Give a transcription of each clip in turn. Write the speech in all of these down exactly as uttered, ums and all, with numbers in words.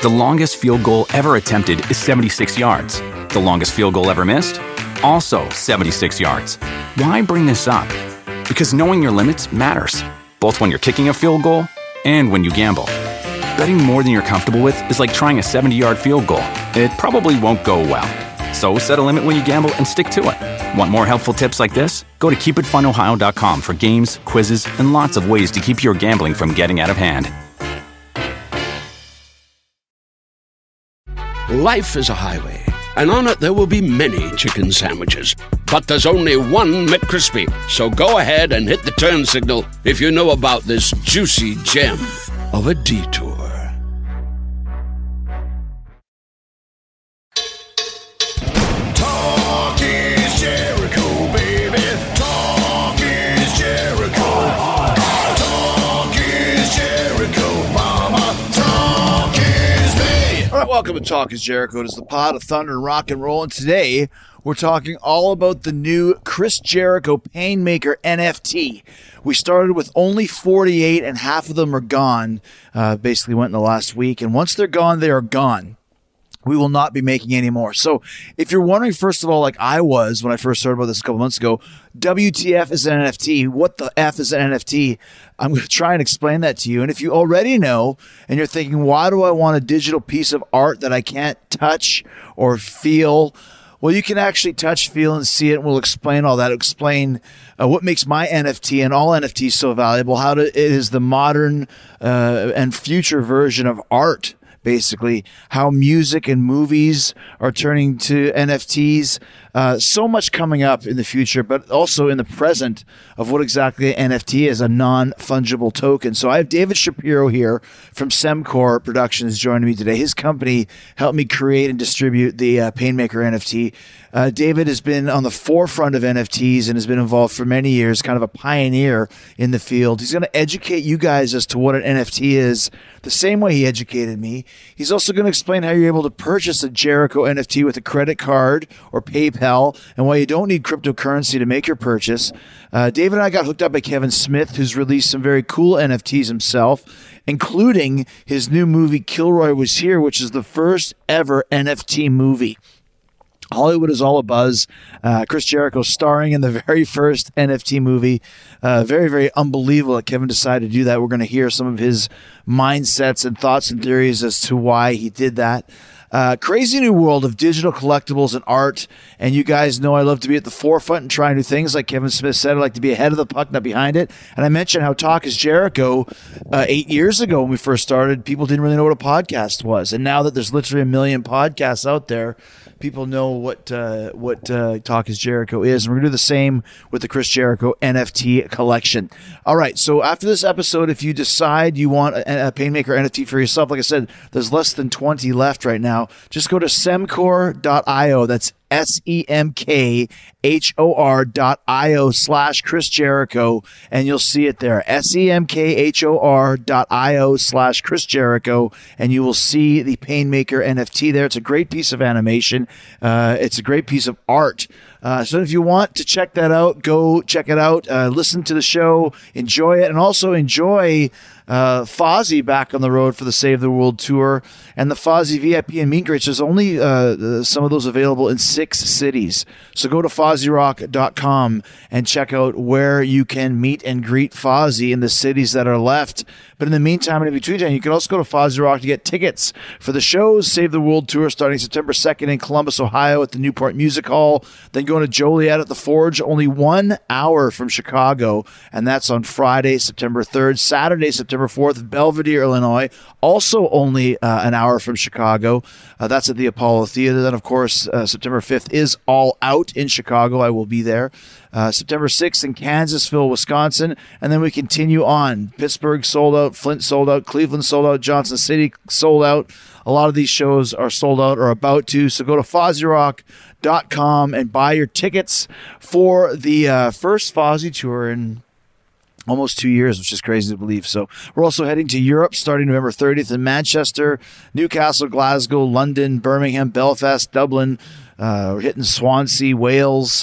The longest field goal ever attempted is seventy-six yards. The longest field goal ever missed? Also seventy-six yards. Why bring this up? Because knowing your limits matters, both when you're kicking a field goal and when you gamble. Betting more than you're comfortable with is like trying a seventy-yard field goal. It probably won't go well. So set a limit when you gamble and stick to it. Want more helpful tips like this? Go to keep it fun ohio dot com for games, quizzes, and lots of ways to keep your gambling from getting out of hand. Life is a highway, and on it there will be many chicken sandwiches. But there's only one McCrispy. So go ahead and hit the turn signal if you know about this juicy gem of a detour. Talk is Jericho, baby. Talk is Jericho. Talk is Jericho, mama. Talk is me. All right, welcome to Talk is Jericho. It is the pod of thunder and rock and roll, and today we're talking all about the new Chris Jericho Painmaker N F T. We started with only forty-eight, and half of them are gone. Uh, basically went in the last week, and once they're gone, they are gone. We will not be making any more. So if you're wondering, first of all, like I was when I first heard about this a couple months ago, W T F is an N F T. What the F is an N F T? I'm going to try and explain that to you. And if you already know and you're thinking, why do I want a digital piece of art that I can't touch or feel? Well, you can actually touch, feel, and see it. And we'll explain all that. Explain uh, what makes my N F T and all N F Ts so valuable. How to, it is the modern uh, and future version of art, basically. How music and movies are turning to N F Ts. Uh, so much coming up in the future, but also in the present of what exactly an N F T is, a non-fungible token. So I have David Shapiro here from Semcor Productions joining me today. His company helped me create and distribute the uh, Painmaker N F T. Uh, David has been on the forefront of N F Ts and has been involved for many years, kind of a pioneer in the field. He's going to educate you guys as to what an N F T is, the same way he educated me. He's also going to explain how you're able to purchase a Jericho N F T with a credit card or PayPal, and why you don't need cryptocurrency to make your purchase. Uh, David and I got hooked up by Kevin Smith, who's released some very cool N F Ts himself, including his new movie Kilroy Was Here, which is the first ever N F T movie. Hollywood is all abuzz. Uh, Chris Jericho starring in the very first N F T movie. Uh, very, very unbelievable that Kevin decided to do that. We're going to hear some of his mindsets and thoughts and theories as to why he did that. Uh, crazy new world of digital collectibles and art. And you guys know I love to be at the forefront and try new things. Like Kevin Smith said, I like to be ahead of the puck, not behind it. And I mentioned how Talk is Jericho uh, eight years ago when we first started, people didn't really know what a podcast was. And now that there's literally a million podcasts out there, people know what uh, what uh, Talk is Jericho is. And we're going to do the same with the Chris Jericho N F T collection. All right, so after this episode, if you decide you want a, a Painmaker N F T for yourself, like I said, there's less than twenty left right now. Just go to semcor dot io. That's S E M K H O R dot I-O slash Chris Jericho, and you'll see it there. S E M K H O R dot I-O slash Chris Jericho, and you will see the Painmaker N F T there. It's a great piece of animation. Uh, it's a great piece of art. Uh, so if you want to check that out, go check it out. Uh, listen to the show, enjoy it, and also enjoy uh, Fozzy back on the road for the Save the World Tour and the Fozzy V I P and Meet and Greets. There's only uh, some of those available in six cities. So go to fozzy rock dot com and check out where you can meet and greet Fozzy in the cities that are left. But in the meantime and in between time, you can also go to Fozzy Rock to get tickets for the shows. Save the World Tour starting September second in Columbus, Ohio at the Newport Music Hall. Then going to Joliet at the Forge, only one hour from Chicago, and that's on Friday, September third. Saturday, September fourth, Belvedere, Illinois, also only uh, an hour from Chicago. Uh, that's at the Apollo Theater. Then, of course, uh, September fifth is All Out in Chicago. I will be there. Uh, September sixth in Kansasville, Wisconsin. And then we continue on. Pittsburgh sold out, Flint sold out, Cleveland sold out, Johnson City sold out. A lot of these shows are sold out or about to. So go to fozzy rock dot com and buy your tickets for the uh, first Fozzy tour in almost two years, which is crazy to believe. So we're also heading to Europe starting November thirtieth in Manchester, Newcastle, Glasgow, London, Birmingham, Belfast, Dublin. Uh, we're hitting Swansea, Wales,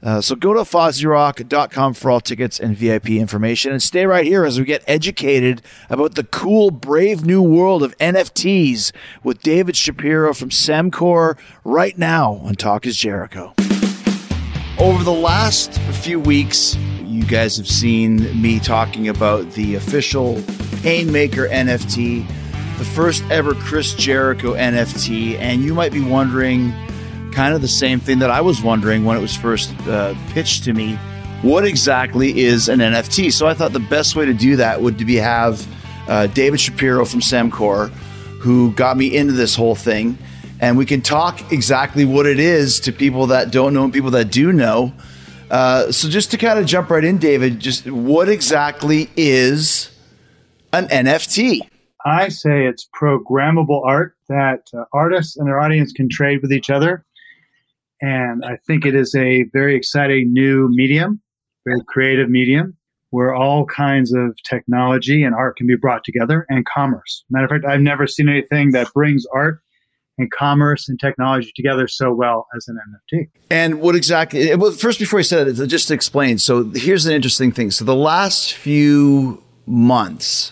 Uh, so go to fozzy rock dot com for all tickets and V I P information, and stay right here as we get educated about the cool, brave new world of N F Ts with David Shapiro from Semcor right now on Talk is Jericho. Over the last few weeks, you guys have seen me talking about the official Painmaker N F T, the first ever Chris Jericho N F T, and you might be wondering kind of the same thing that I was wondering when it was first uh, pitched to me. What exactly is an N F T? So I thought the best way to do that would be have uh, David Shapiro from Semcor, who got me into this whole thing, and we can talk exactly what it is to people that don't know and people that do know. Uh, so just to kind of jump right in, David, just what exactly is an N F T? I say it's programmable art that uh, artists and their audience can trade with each other. And I think it is a very exciting new medium, very creative medium, where all kinds of technology and art can be brought together, and commerce. Matter of fact, I've never seen anything that brings art and commerce and technology together so well as an N F T. And what exactly, well, first, before you said it, just to explain. So here's an interesting thing. So the last few months,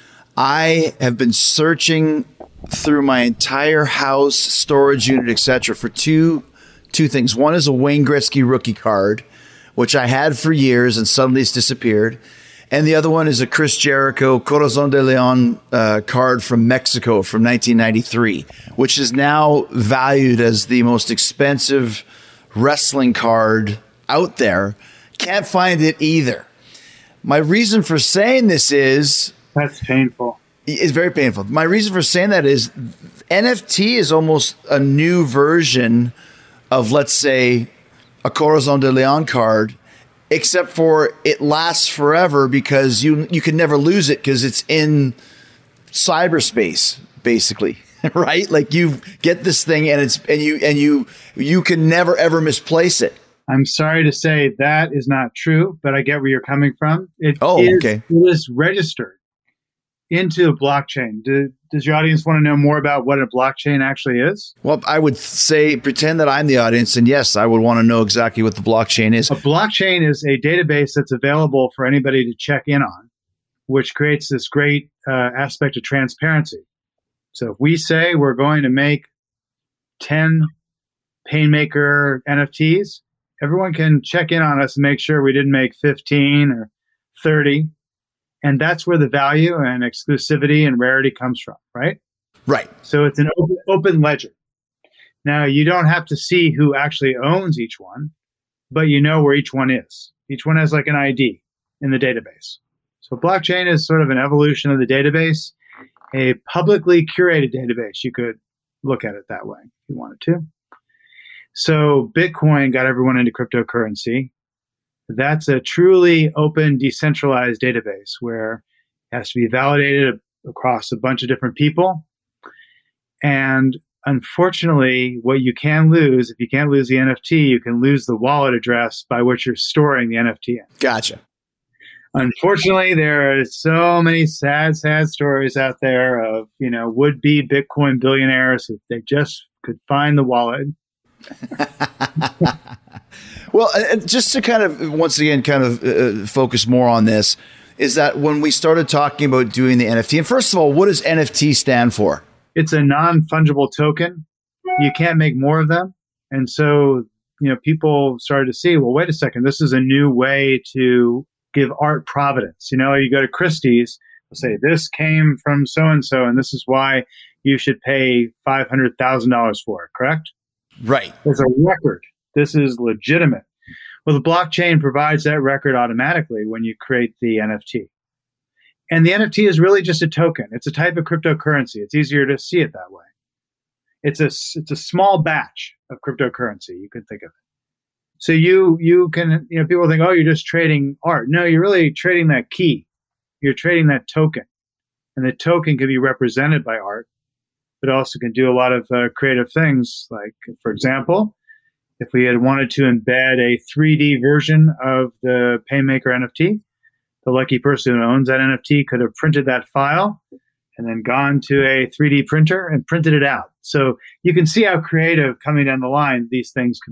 I have been searching through my entire house, storage unit, et cetera, for two two things. One is a Wayne Gretzky rookie card, which I had for years and suddenly it's disappeared. And the other one is a Chris Jericho Corazon de Leon uh, card from Mexico from nineteen ninety-three, which is now valued as the most expensive wrestling card out there. Can't find it either. My reason for saying this is... That's painful. It's very painful. My reason for saying that is N F T is almost a new version of, let's say, a Corazon de Leon card, except for it lasts forever because you you can never lose it because it's in cyberspace, basically, right? Like you get this thing and it's and you and you you can never ever misplace it. I'm sorry to say that is not true, but I get where you're coming from. It Oh, is, okay. It is registered into a blockchain. Do, does your audience want to know more about what a blockchain actually is? Well, I would say pretend that I'm the audience, and yes, I would want to know exactly what the blockchain is. A blockchain is a database that's available for anybody to check in on, which creates this great uh, aspect of transparency. So if we say we're going to make ten Painmaker N F Ts, everyone can check in on us and make sure we didn't make fifteen or thirty. And that's where the value and exclusivity and rarity comes from, right? Right. So it's an open, open ledger. Now, you don't have to see who actually owns each one, but you know where each one is. Each one has like an I D in the database. So blockchain is sort of an evolution of the database, a publicly curated database. You could look at it that way if you wanted to. So Bitcoin got everyone into cryptocurrency. That's a truly open, decentralized database where it has to be validated across a bunch of different people. And unfortunately, what you can lose, if you can't lose the N F T, you can lose the wallet address by which you're storing the N F T in. Gotcha. Unfortunately, there are so many sad, sad stories out there of, you know, would-be Bitcoin billionaires if they just could find the wallet. Well, and just to kind of, once again, kind of uh, focus more on this, is that when we started talking about doing the N F T, and first of all, what does N F T stand for? It's a non-fungible token. You can't make more of them. And so, you know, people started to see, well, wait a second, this is a new way to give art provenance. You know, you go to Christie's, they'll say, this came from so-and-so, and this is why you should pay five hundred thousand dollars for it, correct? Right. There's a record. This is legitimate. Well, the blockchain provides that record automatically when you create the N F T. And the N F T is really just a token. It's a type of cryptocurrency. It's easier to see it that way. It's a, it's a small batch of cryptocurrency, you can think of it. So you you can, you know, people think, oh, you're just trading art. No, you're really trading that key. You're trading that token. And the token can be represented by art, but also can do a lot of uh, creative things. Like, for example, if we had wanted to embed a three D version of the Painmaker N F T, the lucky person who owns that N F T could have printed that file and then gone to a three D printer and printed it out. So you can see how creative coming down the line these things could be.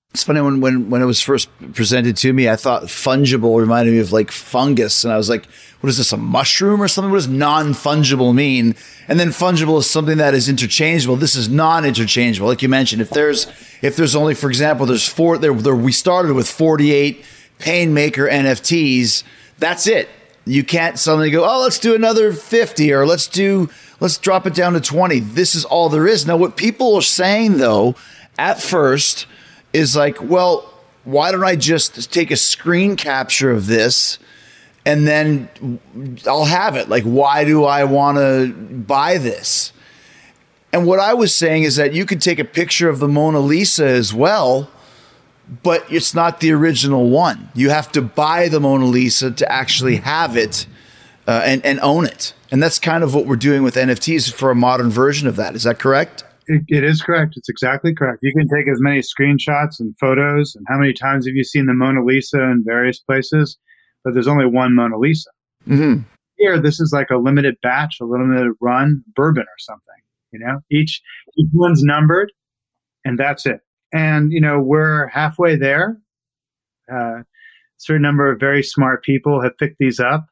It's funny when, when when it was first presented to me, I thought fungible reminded me of like fungus. And I was like, what is this, a mushroom or something? What does non-fungible mean? And then fungible is something that is interchangeable. This is non-interchangeable. Like you mentioned, if there's if there's only, for example, there's four there, there we started with forty-eight Painmaker N F Ts. That's it. You can't suddenly go, oh, let's do another fifty, or let's do let's drop it down to twenty. This is all there is. Now, what people are saying though, at first, is like, well, why don't I just take a screen capture of this and then I'll have it? Like, why do I want to buy this? And what I was saying is that you could take a picture of the Mona Lisa as well, but it's not the original one. You have to buy the Mona Lisa to actually have it uh, and, and own it. And that's kind of what we're doing with N F Ts for a modern version of that. Is that correct? It, it is correct. It's exactly correct. You can take as many screenshots and photos, and how many times have you seen the Mona Lisa in various places? But there's only one Mona Lisa. Mm-hmm. Here, this is like a limited batch, a limited run bourbon or something. You know, each each one's numbered, and that's it. And you know, we're halfway there. Uh, a certain number of very smart people have picked these up,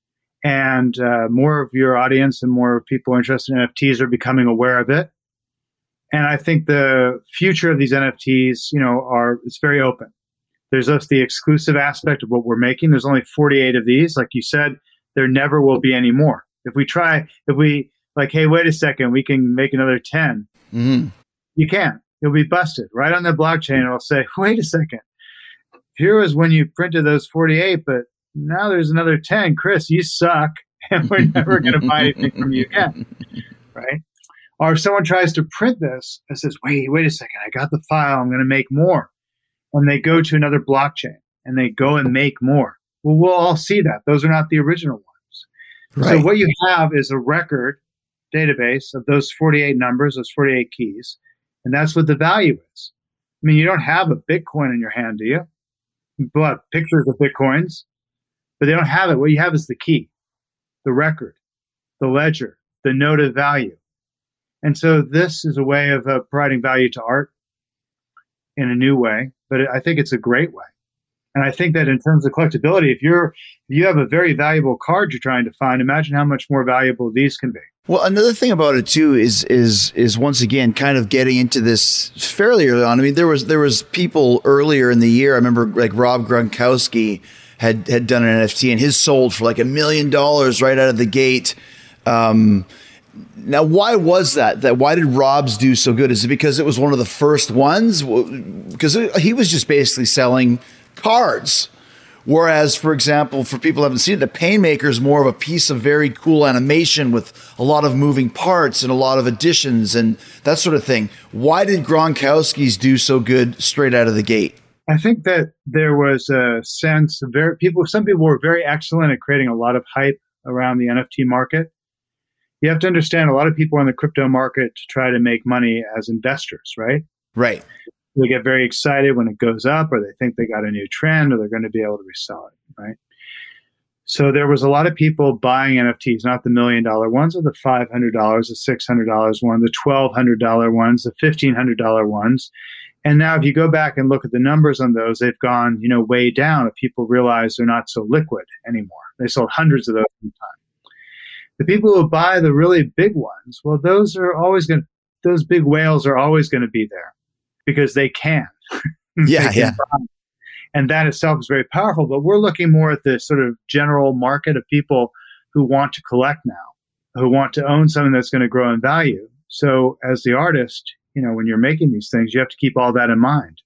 and uh, more of your audience and more people interested in N F Ts are becoming aware of it. And I think the future of these N F Ts, you know, are it's very open. There's just the exclusive aspect of what we're making. There's only forty-eight of these. Like you said, there never will be any more. If we try, if we like, hey, wait a second, we can make another ten. Mm-hmm. You can't. You'll be busted. Right on the blockchain, it'll say, wait a second. Here was when you printed those forty-eight, but now there's another ten. Chris, you suck, and we're never going to buy anything from you again. Right? Or if someone tries to print this and says, wait, wait a second, I got the file, I'm going to make more. And they go to another blockchain and they go and make more. Well, we'll all see that. Those are not the original ones. Right. So what you have is a record database of those forty-eight numbers, those forty-eight keys. And that's what the value is. I mean, you don't have a Bitcoin in your hand, do you? You pull out pictures of Bitcoins, but they don't have it. What you have is the key, the record, the ledger, the note of value. And so this is a way of uh, providing value to art in a new way, but I think it's a great way. And I think that in terms of collectability, if you're if you have a very valuable card you're trying to find, imagine how much more valuable these can be. Well, another thing about it too is is is once again kind of getting into this fairly early on. I mean, there was there was people earlier in the year. I remember like Rob Gronkowski had had done an N F T and his sold for like a million dollars right out of the gate. Um, Now, why was that? That why did Rob's do so good? Is it because it was one of the first ones? Because he was just basically selling cards. Whereas, for example, for people who haven't seen it, the Painmaker is more of a piece of very cool animation with a lot of moving parts and a lot of additions and that sort of thing. Why did Gronkowski's do so good straight out of the gate? I think that there was a sense of very people. Some people were very excellent at creating a lot of hype around the N F T market. You have to understand a lot of people are in the crypto market to try to make money as investors, right? Right. They get very excited when it goes up, or they think they got a new trend, or they're going to be able to resell it, right? So there was a lot of people buying N F Ts, not the million dollar ones, or the five hundred dollars, the six hundred dollars one, the twelve hundred dollars ones, the fifteen hundred dollars ones. And now if you go back and look at the numbers on those, they've gone, you know, way down. If people realize they're not so liquid anymore. They sold hundreds of those in time. The people who buy the really big ones, well, those are always going to, those big whales are always going to be there because they can. Yeah, they yeah. can buy. And that itself is very powerful. But we're looking more at the sort of general market of people who want to collect now, who want to own something that's going to grow in value. So as the artist, you know, when you're making these things, you have to keep all that in mind.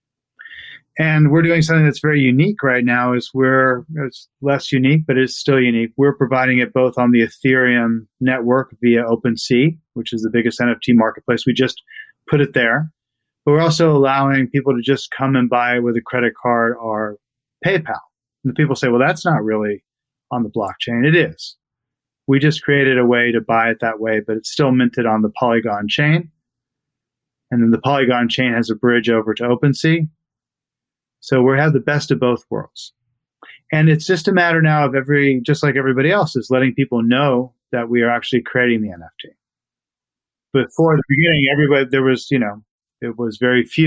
And we're doing something that's very unique right now is we're, it's less unique, but it's still unique. We're providing it both on the Ethereum network via OpenSea, which is the biggest N F T marketplace. We just put it there. But we're also allowing people to just come and buy with a credit card or PayPal. And the people say, well, that's not really on the blockchain. It is. We just created a way to buy it that way, but it's still minted on the Polygon chain. And then the Polygon chain has a bridge over to OpenSea. So we have the best of both worlds. And it's just a matter now of every, just like everybody else, is letting people know that we are actually creating the N F T. Before the beginning, everybody, there was, you know, it was very few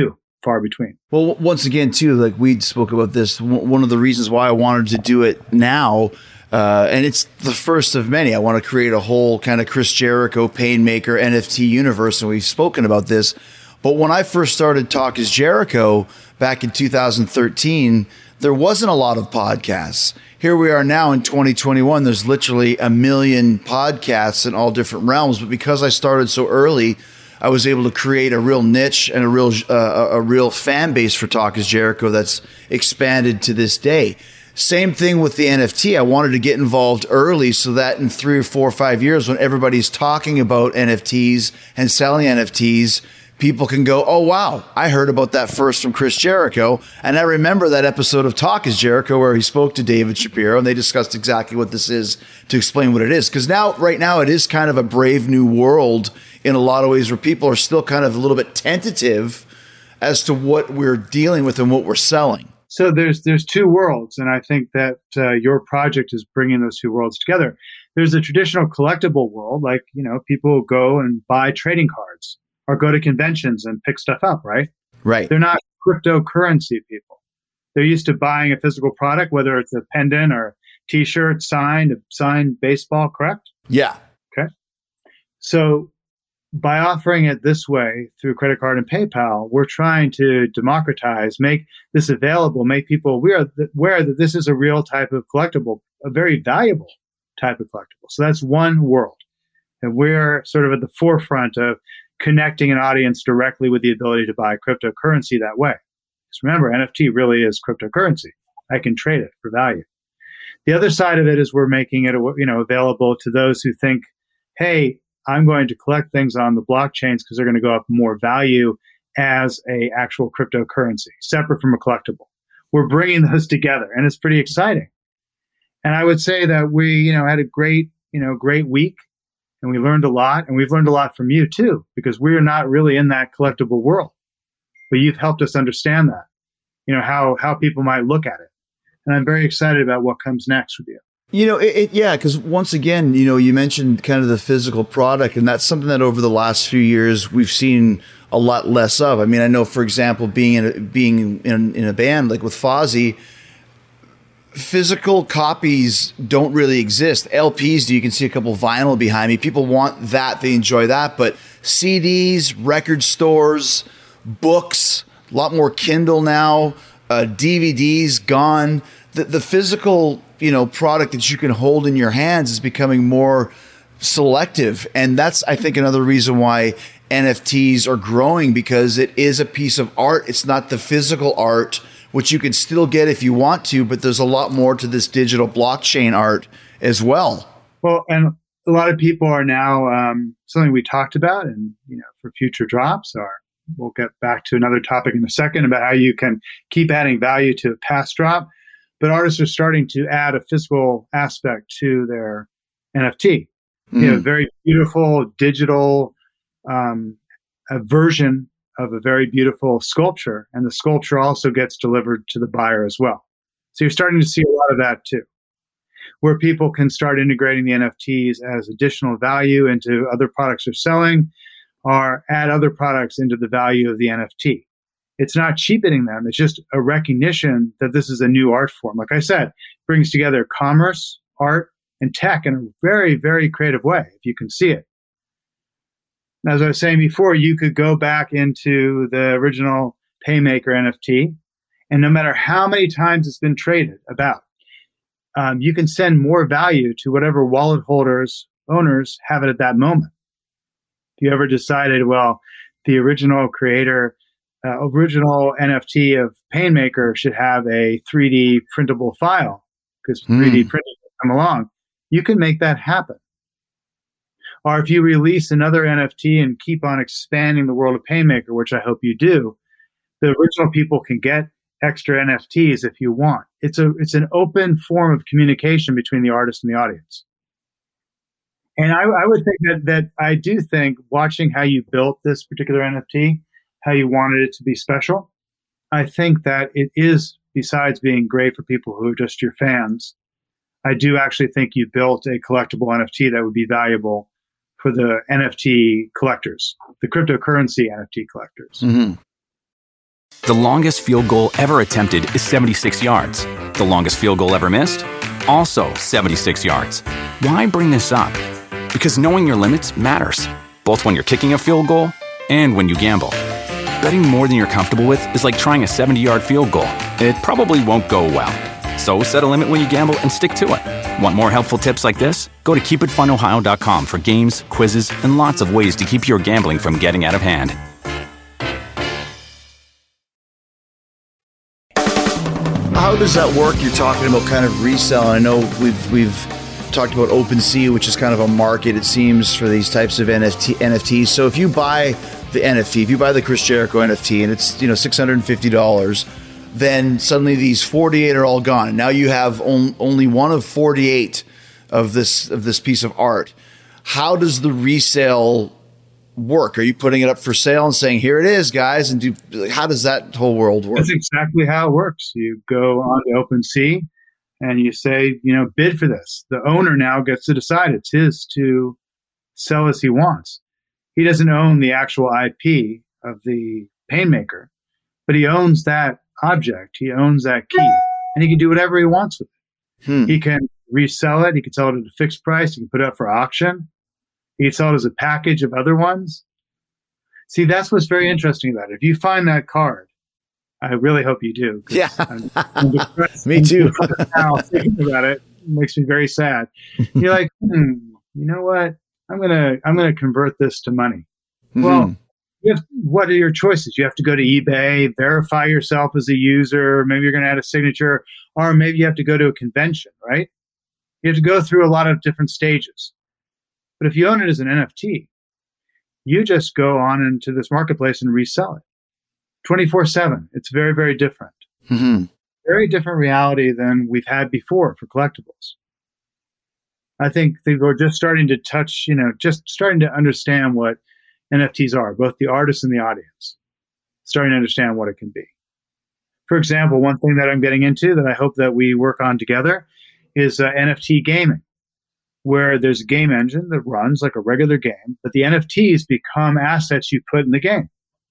far between. Well, w- once again, too, like we spoke about this, w- one of the reasons why I wanted to do it now, uh, and it's the first of many. I want to create a whole kind of Chris Jericho Painmaker N F T universe, and we've spoken about this. But when I first started Talk is Jericho back in two thousand thirteen, there wasn't a lot of podcasts. Here we are now in twenty twenty-one. There's literally a million podcasts in all different realms. But because I started so early, I was able to create a real niche and a real uh, a real fan base for Talk is Jericho that's expanded to this day. Same thing with the N F T. I wanted to get involved early so that in three or four or five years, when everybody's talking about N F Ts and selling N F Ts, people can go, oh, wow, I heard about that first from Chris Jericho. And I remember that episode of Talk is Jericho where he spoke to David Shapiro and they discussed exactly what this is to explain what it is. Because now, right now, it is kind of a brave new world in a lot of ways where people are still kind of a little bit tentative as to what we're dealing with and what we're selling. So there's there's two worlds, and I think that uh, your project is bringing those two worlds together. There's a traditional collectible world, like, you know, people go and buy trading cards or go to conventions and pick stuff up, right? Right. They're not cryptocurrency people. They're used to buying a physical product, whether it's a pendant or T-shirt, signed, a signed baseball, correct? Yeah. Okay. So by offering it this way through credit card and PayPal, we're trying to democratize, make this available, make people aware that, aware that this is a real type of collectible, a very valuable type of collectible. So that's one world. And we're sort of at the forefront of connecting an audience directly with the ability to buy cryptocurrency that way. Because remember, N F T really is cryptocurrency. I can trade it for value. The other side of it is we're making it, you know, available to those who think, hey, I'm going to collect things on the blockchains because they're going to go up more value as a actual cryptocurrency, separate from a collectible. We're bringing those together, and it's pretty exciting. And I would say that we, you know, had a great, you know, great week, and we learned a lot, and we've learned a lot from you too, because we're not really in that collectible world, but you've helped us understand that, you know, how how people might look at it. And I'm very excited about what comes next with you. You know, it, it, yeah, because once again, you know, you mentioned kind of the physical product, and that's something that over the last few years we've seen a lot less of. I mean, I know, for example, being in a, being in, in a band like with Fozzy, physical copies don't really exist. L Ps, you can see a couple vinyl behind me. People want that; they enjoy that. But C Ds, record stores, books, a lot more Kindle now. Uh, D V Ds gone. The, the physical, you know, product that you can hold in your hands is becoming more selective. And that's, I think, another reason why N F Ts are growing, because it is a piece of art. It's not the physical art, which you can still get if you want to, but there's a lot more to this digital blockchain art as well. Well, and a lot of people are now, um, something we talked about, and, you know, for future drops are, we'll get back to another topic in a second about how you can keep adding value to a past drop. But artists are starting to add a physical aspect to their N F T. Mm. You know, very beautiful digital um, a version of a very beautiful sculpture. And the sculpture also gets delivered to the buyer as well. So you're starting to see a lot of that too, where people can start integrating the N F Ts as additional value into other products they're selling, or add other products into the value of the N F T. It's not cheapening them. It's just a recognition that this is a new art form. Like I said, brings together commerce, art, and tech in a very, very creative way, if you can see it. As I was saying before, you could go back into the original Painmaker N F T, and no matter how many times it's been traded about, um, you can send more value to whatever wallet holders, owners have it at that moment. If you ever decided, well, the original creator, uh, original N F T of Painmaker should have a three D printable file, because mm. three D printing will come along, you can make that happen. Or if you release another N F T and keep on expanding the world of Painmaker, which I hope you do, the original people can get extra N F Ts if you want. It's a it's an open form of communication between the artist and the audience. And I, I would think that that I do think, watching how you built this particular N F T, how you wanted it to be special, I think that it is, besides being great for people who are just your fans, I do actually think you built a collectible N F T that would be valuable for the N F T collectors, the cryptocurrency N F T collectors. Mm-hmm. The longest field goal ever attempted is seventy-six yards. The longest field goal ever missed? Also seventy-six yards. Why bring this up? Because knowing your limits matters, both when you're kicking a field goal and when you gamble. Betting more than you're comfortable with is like trying a seventy-yard field goal. It probably won't go well. So set a limit when you gamble and stick to it. Want more helpful tips like this? Go to keep it fun ohio dot com for games, quizzes, and lots of ways to keep your gambling from getting out of hand. How does that work? You're talking about kind of resell. I know we've we've talked about OpenSea, which is kind of a market, it seems, for these types of N F T, N F Ts. So if you buy the N F T, if you buy the Chris Jericho N F T and it's, you know, six hundred fifty dollars, then suddenly these forty-eight are all gone. And now you have on, only one of forty-eight of this of this piece of art. How does the resale work? Are you putting it up for sale and saying, here it is, guys? And do like, how does that whole world work? That's exactly how it works. You go on to OpenSea and you say, you know, bid for this. The owner now gets to decide. It's his to sell as he wants. He doesn't own the actual I P of the Painmaker, but he owns that object. He owns that key, and he can do whatever he wants with it. Hmm. He can resell it. He can sell it at a fixed price. He can put it up for auction. He can sell it as a package of other ones. See, that's what's very interesting about it. If you find that card, I really hope you do. Yeah, I'm, I'm me too. Now thinking about it, it makes me very sad. You're like, hmm, you know what? I'm gonna I'm gonna convert this to money. Mm-hmm. Well, you have, what are your choices? You have to go to eBay, verify yourself as a user. Maybe you're going to add a signature, or maybe you have to go to a convention, right? You have to go through a lot of different stages. But if you own it as an N F T, you just go on into this marketplace and resell it twenty-four seven. It's very, very different. Mm-hmm. Very different reality than we've had before for collectibles. I think people are just starting to touch, you know, just starting to understand what N F Ts are, both the artists and the audience, starting to understand what it can be. For example, one thing that I'm getting into that I hope that we work on together is uh, N F T gaming, where there's a game engine that runs like a regular game, but the N F Ts become assets you put in the game.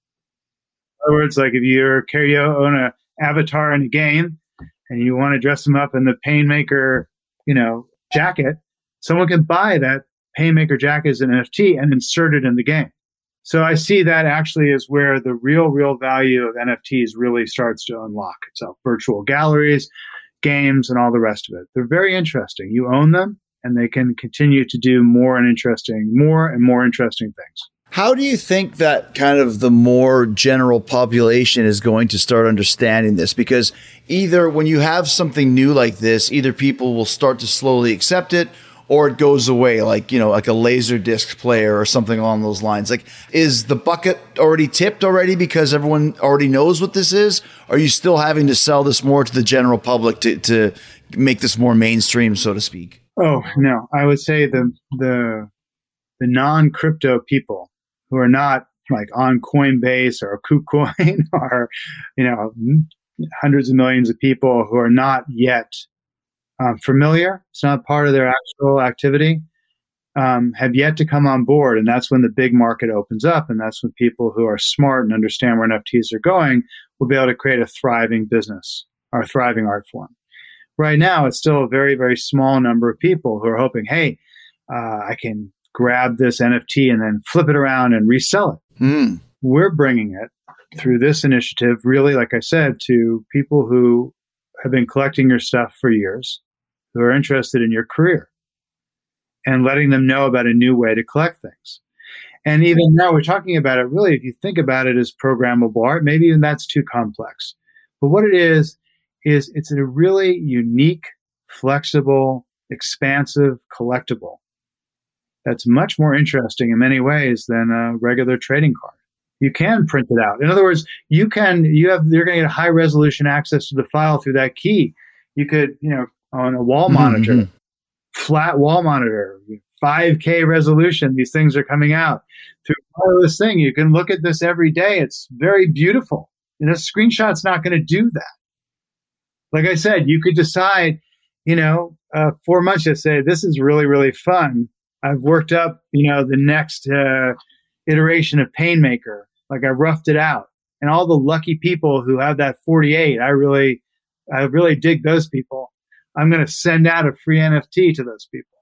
In other words, like if you're you own an avatar in a game and you want to dress them up in the Painmaker, you know, jacket, someone can buy that Painmaker jacket as an N F T and insert it in the game. So I see that actually is where the real, real value of N F Ts really starts to unlock itself. Virtual galleries, games, and all the rest of it. They're very interesting. You own them, and they can continue to do more and interesting, more and more interesting things. How do you think that kind of the more general population is going to start understanding this? Because either when you have something new like this, either people will start to slowly accept it, or it goes away, like, you know, like a laser disc player or something along those lines. Like, is the bucket already tipped already because everyone already knows what this is? Are you still having to sell this more to the general public to, to make this more mainstream, so to speak? Oh, no. I would say the the the non-crypto people who are not like on Coinbase or KuCoin or, you know, hundreds of millions of people who are not yet Um, familiar, it's not part of their actual activity, um, have yet to come on board. And that's when the big market opens up. And that's when people who are smart and understand where N F Ts are going will be able to create a thriving business or a thriving art form. Right now, it's still a very, very small number of people who are hoping, hey, uh, I can grab this N F T and then flip it around and resell it. Mm. We're bringing it through this initiative, really, like I said, to people who have been collecting your stuff for years, who are interested in your career, and letting them know about a new way to collect things. And even now we're talking about it, really, if you think about it as programmable art, maybe even that's too complex. But what it is, is it's a really unique, flexible, expansive collectible that's much more interesting in many ways than a regular trading card. You can print it out. In other words, you can, you have, you're going to get high resolution access to the file through that key. You could, you know, on a wall monitor, mm-hmm. flat wall monitor, five K resolution, these things are coming out. Through all this thing, you can look at this every day. It's very beautiful. And a screenshot's not going to do that. Like I said, you could decide, you know, uh, four months to say, this is really, really fun. I've worked up, you know, the next uh, iteration of Painmaker. Like I roughed it out And all the lucky people who have that forty-eight, I really, I really dig those people. I'm going to send out a free N F T to those people.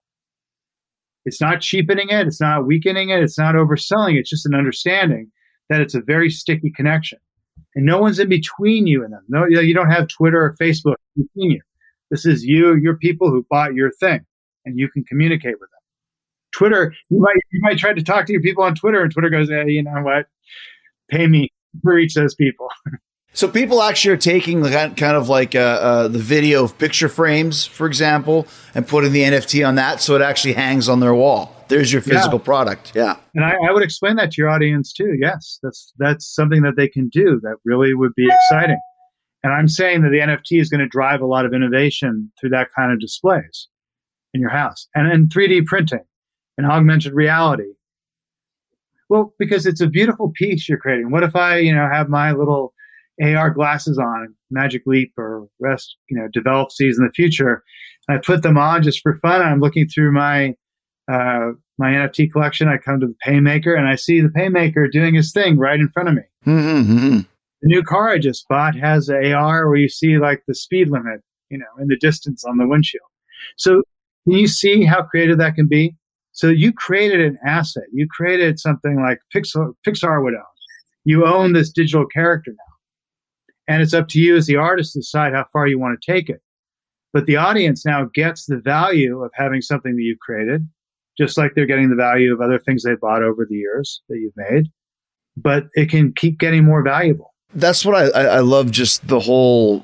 It's not cheapening it. It's not weakening it. It's not overselling. It's just an understanding that it's a very sticky connection. And no one's in between you and them. No, you don't have Twitter or Facebook between you. This is you, your people who bought your thing, and you can communicate with them. Twitter, you might you might try to talk to your people on Twitter, and Twitter goes, hey, you know what? Pay me to reach those people. So people actually are taking kind of like uh, uh, the video of picture frames, for example, and putting the N F T on that, so it actually hangs on their wall. There's your physical yeah. product. Yeah. And I, I would explain that to your audience too. Yes, that's that's something that they can do that really would be exciting. And I'm saying that the N F T is going to drive a lot of innovation through that kind of displays in your house. And and three D printing and augmented reality. Well, because it's a beautiful piece you're creating. What if I, you know, have my little A R glasses on, Magic Leap or Rest, you know, develop these in the future, and I put them on just for fun. I'm looking through my uh, my N F T collection. I come to the Paymaker and I see the Paymaker doing his thing right in front of me. Mm-hmm. The new car I just bought has A R where you see like the speed limit, you know, in the distance on the windshield. So can you see how creative that can be? So you created an asset. You created something like Pixar, Pixar would own. You own this digital character now. And it's up to you as the artist to decide how far you want to take it. But the audience now gets the value of having something that you've created, just like they're getting the value of other things they bought over the years that you've made. But it can keep getting more valuable. That's what I, I, I love, just the whole,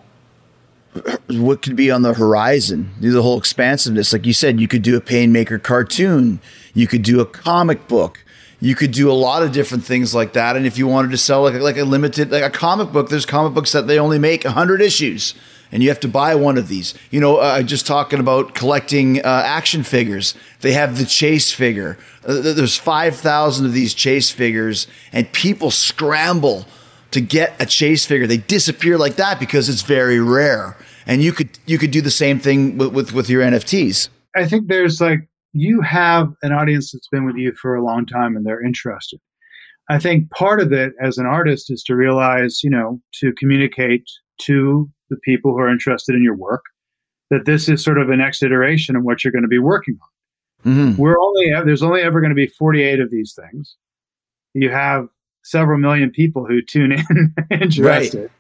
what could be on the horizon, the whole expansiveness. Like you said, you could do a Painmaker cartoon. You could do a comic book. You could do a lot of different things like that. And if you wanted to sell like, like a limited, like a comic book, there's comic books that they only make one hundred issues. And you have to buy one of these. You know, uh, just talking about collecting uh, action figures. They have the Chase figure. Uh, there's five thousand of these Chase figures, and people scramble to get a Chase figure. They disappear like that because it's very rare. And you could you could do the same thing with, with, with your N F Ts. I think there's like, you have an audience that's been with you for a long time and they're interested. I think part of it as an artist is to realize, you know, to communicate to the people who are interested in your work, that this is sort of a next iteration of what you're going to be working on. Mm-hmm. We're only, there's only ever going to be forty-eight of these things. You have several million people who tune in interested. Right.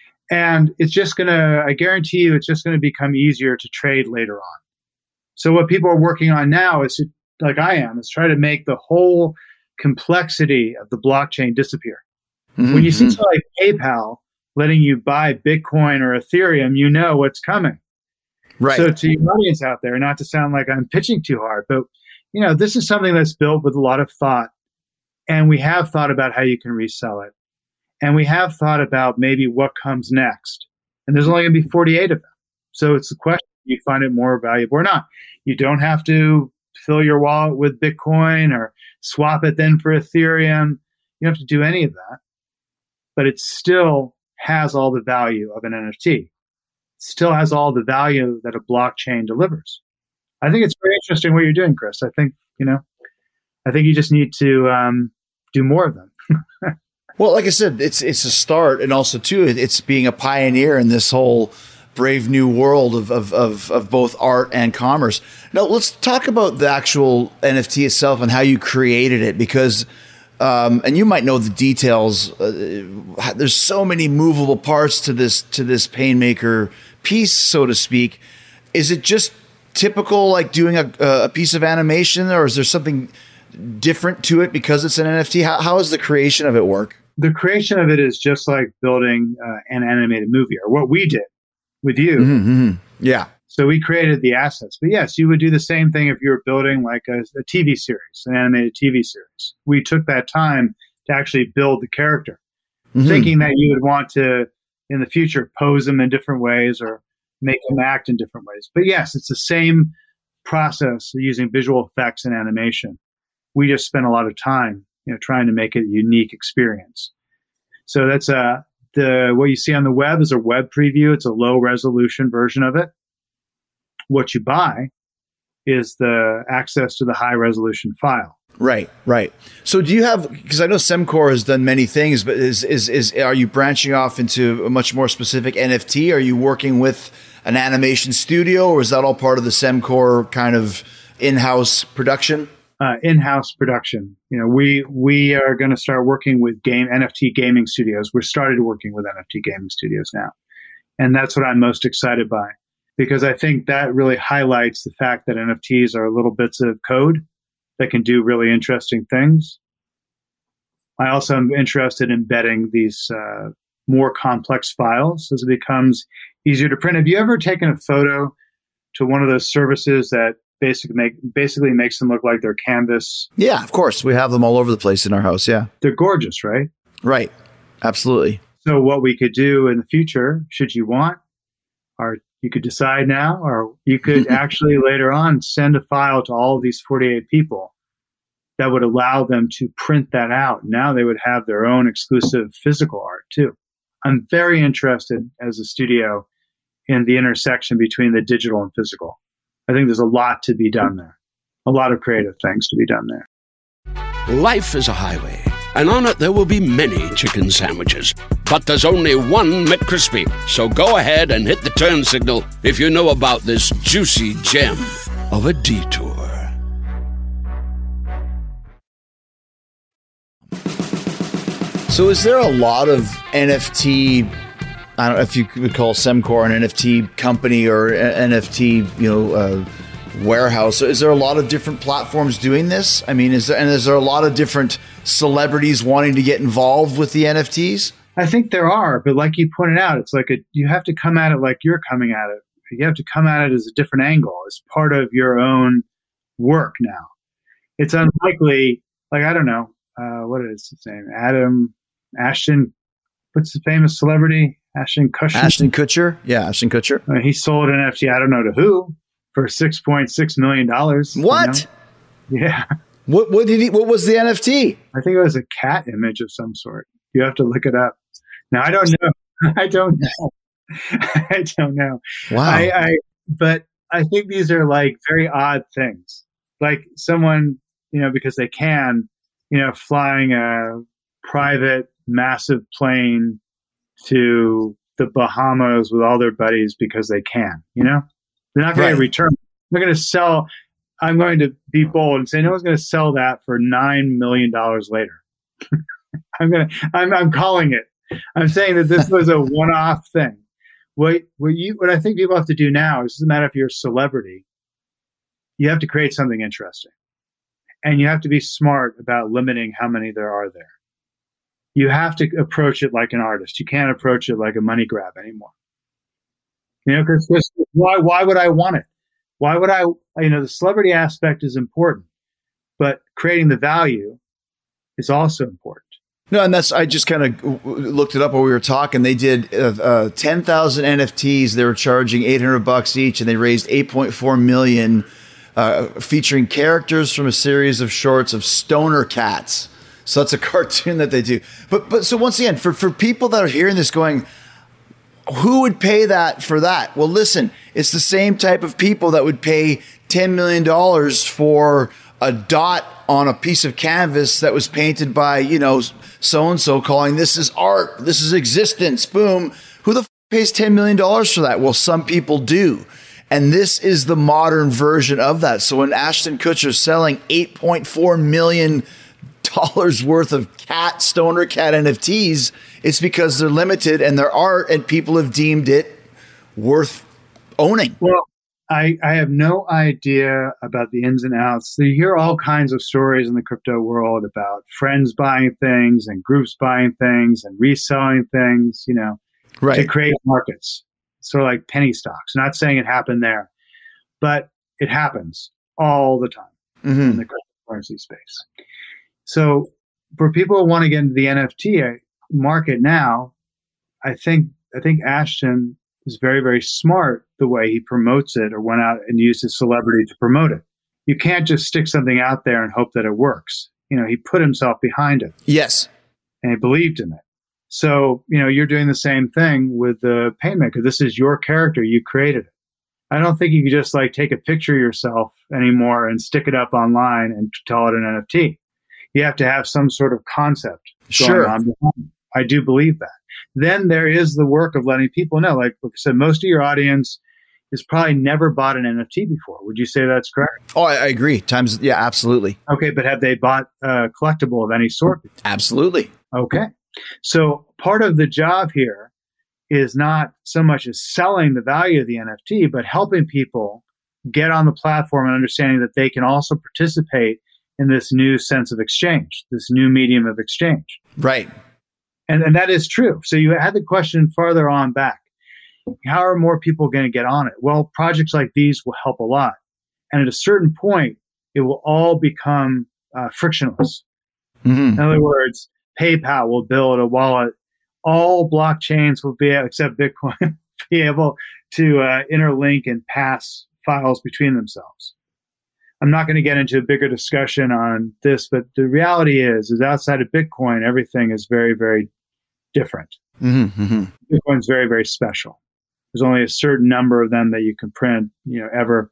And it's just going to, I guarantee you, it's just going to become easier to trade later on. So what people are working on now is, to, like I am, is try to make the whole complexity of the blockchain disappear. Mm-hmm. When you see something like PayPal letting you buy Bitcoin or Ethereum, you know what's coming. Right. So to your audience out there, not to sound like I'm pitching too hard, but you know, this is something that's built with a lot of thought. And we have thought about how you can resell it. And we have thought about maybe what comes next. And there's only going to be forty-eight of them. So it's the question, do you find it more valuable or not? You don't have to fill your wallet with Bitcoin or swap it then for Ethereum. You don't have to do any of that. But it still has all the value of an N F T. It still has all the value that a blockchain delivers. I think it's very interesting what you're doing, Chris. I think, you know, I think you just need to um, do more of them. Well, like I said, it's it's a start, and also too, it's being a pioneer in this whole brave new world of of of, of both art and commerce. Now, let's talk about the actual N F T itself and how you created it, because, um, and you might know the details. Uh, there's so many movable parts to this to this Painmaker piece, so to speak. Is it just typical, like doing a, a piece of animation, or is there something different to it because it's an N F T? How how does the creation of it work? The creation of it is just like building uh, an animated movie, or what we did with you. Mm-hmm. Yeah. So we created the assets. But yes, you would do the same thing if you were building like a, a T V series, an animated T V series. We took that time to actually build the character, mm-hmm. thinking that you would want to, in the future, pose them in different ways or make them act in different ways. But yes, it's the same process using visual effects and animation. We just spent a lot of time, you know, trying to make it a unique experience. So that's a, the, what you see on the web is a web preview. It's a low resolution version of it. What you buy is the access to the high resolution file. Right, right. So do you have, because I know Semcor has done many things, but is, is, is, are you branching off into a much more specific N F T? Are you working with an animation studio, or is that all part of the Semcor kind of in-house production? Uh, in-house production. You know, we we are going to start working with game N F T gaming studios. We're started working with N F T gaming studios now, and that's what I'm most excited by, because I think that really highlights the fact that N F Ts are little bits of code that can do really interesting things. I also am interested in embedding these uh, more complex files as it becomes easier to print. Have you ever taken a photo to one of those services that basically make basically makes them look like they're canvas? Yeah, of course. We have them all over the place in our house. Yeah. They're gorgeous, right? Right. Absolutely. So what we could do in the future, should you want, or you could decide now, or you could actually later on send a file to all of these forty-eight people that would allow them to print that out. Now they would have their own exclusive physical art too. I'm very interested as a studio in the intersection between the digital and physical. I think there's a lot to be done there, a lot of creative things to be done there. Life is a highway, and on it there will be many chicken sandwiches. But there's only one McCrispy. So go ahead and hit the turn signal if you know about this juicy gem of a detour. So is there a lot of N F T, I don't know if you would call Semcor an N F T company or N F T, you know, uh, warehouse. So is there a lot of different platforms doing this? I mean, is there, and is there a lot of different celebrities wanting to get involved with the N F Ts? I think there are, but like you pointed out, it's like a, you have to come at it like you're coming at it. You have to come at it as a different angle, as part of your own work now. It's unlikely, like, I don't know, uh, what is his name? Adam, Ashton, what's the famous celebrity? Ashton Kutcher? Ashton Kutcher? Yeah, Ashton Kutcher. Uh, he sold an N F T, I don't know to who, for six point six million dollars. What? You know? Yeah. What What did he? What was the N F T? I think it was a cat image of some sort. You have to look it up. Now I don't know. I don't know. I don't know. Wow. I, I but I think these are like very odd things. Like someone, you know, because they can, you know, flying a private massive plane to the Bahamas with all their buddies because they can, you know, they're not going Right. to return. They're going to sell. I'm going to be bold and say no one's going to sell that for nine million dollars later. I'm going to, I'm, I'm calling it. I'm saying that this was a one-off thing. What, what you, what I think people have to do now is, it doesn't matter if you're a celebrity, you have to create something interesting, and you have to be smart about limiting how many there are there. You have to approach it like an artist. You can't approach it like a money grab anymore. You know, because why, why would I want it? Why would I, you know, the celebrity aspect is important, but creating the value is also important. No, and that's, I just kind of looked it up while we were talking. They did uh, uh, ten thousand N F Ts. They were charging eight hundred bucks each, and they raised eight point four million, uh, featuring characters from a series of shorts of Stoner Cats. So that's a cartoon that they do. But, but so once again, for, for people that are hearing this going, who would pay that for that? Well, listen, it's the same type of people that would pay ten million dollars for a dot on a piece of canvas that was painted by, you know, so-and-so, calling this is art, this is existence, boom. Who the f- pays ten million dollars for that? Well, some people do. And this is the modern version of that. So when Ashton Kutcher's selling eight point four million dollars worth of cat, Stoner Cat N F Ts, it's because they're limited and they're art, and people have deemed it worth owning. Well, I, I have no idea about the ins and outs. So you hear all kinds of stories in the crypto world about friends buying things and groups buying things and reselling things, you know, Right. to create markets. Sort of like penny stocks. Not saying it happened there, but it happens all the time Mm-hmm. in the cryptocurrency space. So for people who want to get into the N F T market now, I think I think Ashton is very, very smart the way he promotes it, or went out and used his celebrity to promote it. You can't just stick something out there and hope that it works. You know, he put himself behind it Yes. and he believed in it. So, you know, you're doing the same thing with the Painmaker. This is your character. You created it. I don't think you can just like take a picture of yourself anymore and stick it up online and call it an N F T. You have to have some sort of concept going Sure. on. I do believe that. Then there is the work of letting people know. Like, like I said, most of your audience has probably never bought an N F T before. Would you say that's correct? Oh, I, I agree. Times, yeah, absolutely. Okay, but have they bought a collectible of any sort? Absolutely. Okay. So part of the job here is not so much as selling the value of the N F T, but helping people get on the platform and understanding that they can also participate in this new sense of exchange, this new medium of exchange. Right. And, and that is true. So you had the question farther on back. How are more people going to get on it? Well, projects like these will help a lot. And at a certain point, it will all become uh, frictionless. Mm-hmm. In other words, PayPal will build a wallet. All blockchains will be, except Bitcoin, be able to uh, interlink and pass files between themselves. I'm not going to get into a bigger discussion on this, but the reality is, is outside of Bitcoin, everything is very, very different. Mm-hmm. Mm-hmm. Bitcoin's very, very special. There's only a certain number of them that you can print, you know, ever.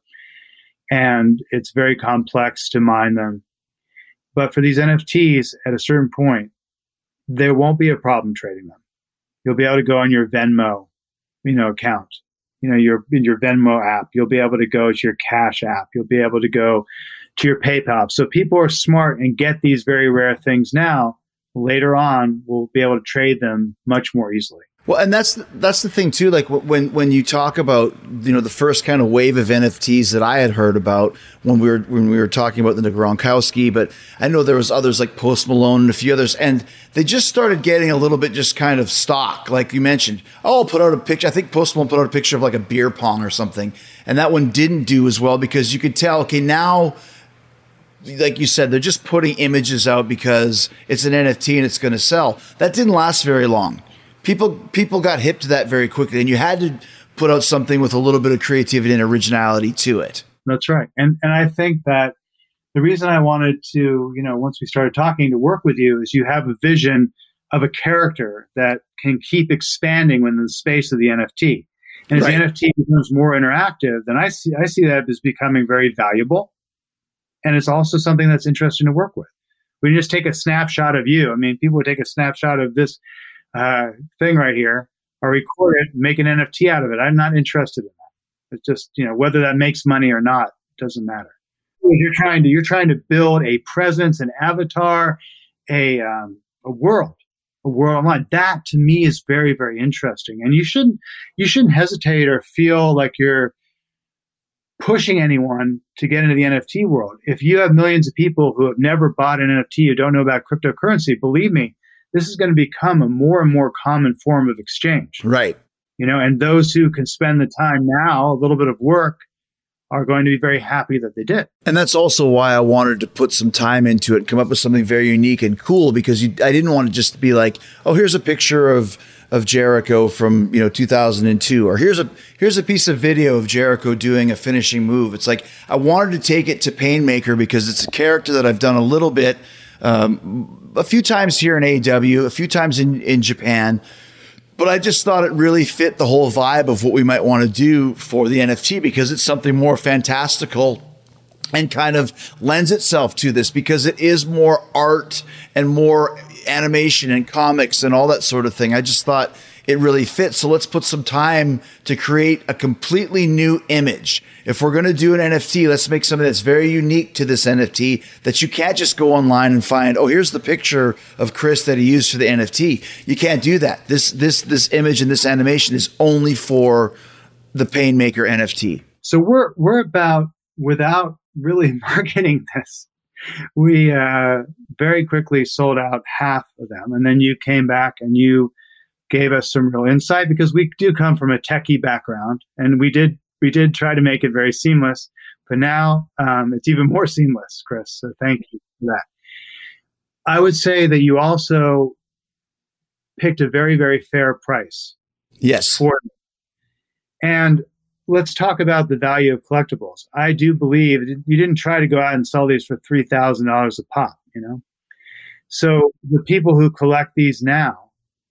And it's very complex to mine them. But for these N F Ts, at a certain point, there won't be a problem trading them. You'll be able to go on your Venmo, you know, account, you know, your in your Venmo app. You'll be able to go to your Cash app. You'll be able to go to your PayPal. So people are smart and get these very rare things now. Later on, we'll be able to trade them much more easily. Well, and that's that's the thing too. Like when when you talk about, you know, the first kind of wave of N F Ts that I had heard about when we were when we were talking about the Gronkowski, but I know there was others like Post Malone and a few others, and they just started getting a little bit just kind of stock, like you mentioned. Oh, I'll put out a picture. I think Post Malone put out a picture of like a beer pong or something, and that one didn't do as well because you could tell. Okay, now, like you said, they're just putting images out because it's an N F T and it's going to sell. That didn't last very long. People people got hip to that very quickly, and you had to put out something with a little bit of creativity and originality to it. That's right. And and I think that the reason I wanted to, you know, once we started talking to work with you is you have a vision of a character that can keep expanding within the space of the N F T. And as Right. the N F T becomes more interactive, then I see I see that as becoming very valuable. And it's also something that's interesting to work with. We just take a snapshot of you. I mean, people would take a snapshot of this uh, thing right here, or record it, and make an N F T out of it. I'm not interested in that. It's just, you know, whether that makes money or not doesn't matter. You're trying to you're trying to build a presence, an avatar, a um, a world, a world online. That to me is very, very interesting. And you shouldn't you shouldn't hesitate or feel like you're pushing anyone to get into the N F T world. If you have millions of people who have never bought an N F T, who don't know about cryptocurrency, believe me, this is going to become a more and more common form of exchange. Right. You know, and those who can spend the time now, a little bit of work, are going to be very happy that they did. And that's also why I wanted to put some time into it, come up with something very unique and cool, because you, I didn't want to just be like, oh, here's a picture of of Jericho from, you know, two thousand two, or here's a here's a piece of video of Jericho doing a finishing move. It's like I wanted to take it to Painmaker because it's a character that I've done a little bit, um, a few times here in A E W, a few times in, in Japan. But I just thought it really fit the whole vibe of what we might want to do for the N F T, because it's something more fantastical and kind of lends itself to this, because it is more art and more animation and comics and all that sort of thing. I just thought it really fits. So let's put some time to create a completely new image. If we're going to do an N F T, let's make something that's very unique to this N F T that you can't just go online and find, oh, here's the picture of Chris that he used for the N F T. You can't do that. This this this image and this animation is only for the Painmaker N F T. So we're we're about, without really marketing this, we uh, very quickly sold out half of them. And then you came back and you gave us some real insight, because we do come from a techie background, and we did we did try to make it very seamless. But now um, it's even more seamless, Chris. So thank you for that. I would say that you also picked a very, very fair price. Yes. For it. And let's talk about the value of collectibles. I do believe you didn't try to go out and sell these for three thousand dollars a pop, you know? So the people who collect these now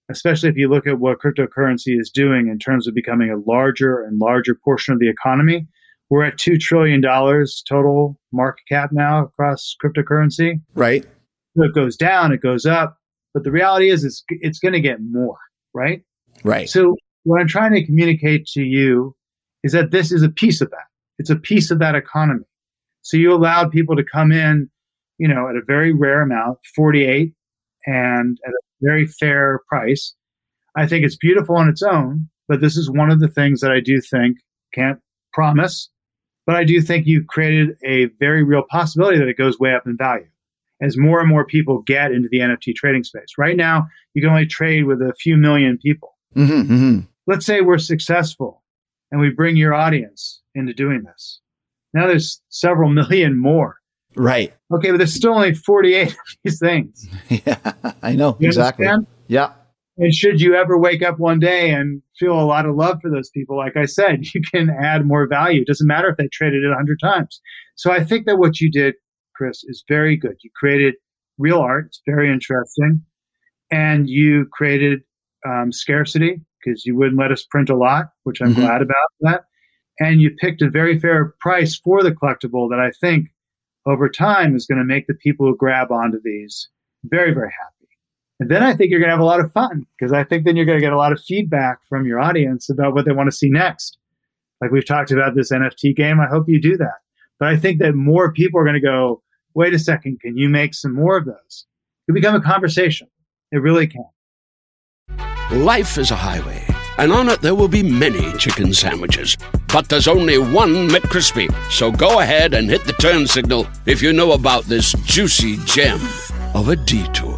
especially if you look at what cryptocurrency is doing in terms of becoming a larger and larger portion of the economy. We're at two trillion dollars total market cap now across cryptocurrency. Right. So it goes down, it goes up. But the reality is it's, it's going to get more, right? Right. So what I'm trying to communicate to you is that this is a piece of that. It's a piece of that economy. So you allowed people to come in, you know, at a very rare amount, forty-eight, and at a very fair price. I think it's beautiful on its own, but this is one of the things that I do think, can't promise, but I do think you've created a very real possibility that it goes way up in value as more and more people get into the N F T trading space. Right now, you can only trade with a few million people. Mm-hmm, mm-hmm. Let's say we're successful and we bring your audience into doing this. Now there's several million more. Right. Okay, but there's still only forty-eight of these things. Yeah, I know. You exactly. understand? Yeah. And should you ever wake up one day and feel a lot of love for those people, like I said, you can add more value. It doesn't matter if they traded it a hundred times. So I think that what you did, Chris, is very good. You created real art. It's very interesting. And you created um, scarcity because you wouldn't let us print a lot, which I'm mm-hmm. glad about that. And you picked a very fair price for the collectible that I think over time is going to make the people who grab onto these very, very happy. And then I think you're going to have a lot of fun because I think then you're going to get a lot of feedback from your audience about what they want to see next. Like we've talked about this N F T game. I hope you do that. But I think that more people are going to go, wait a second, can you make some more of those? It become a conversation. It really can. Life is a highway, and on it there will be many chicken sandwiches. But there's only one McCrispy. So go ahead and hit the turn signal if you know about this juicy gem of a detour.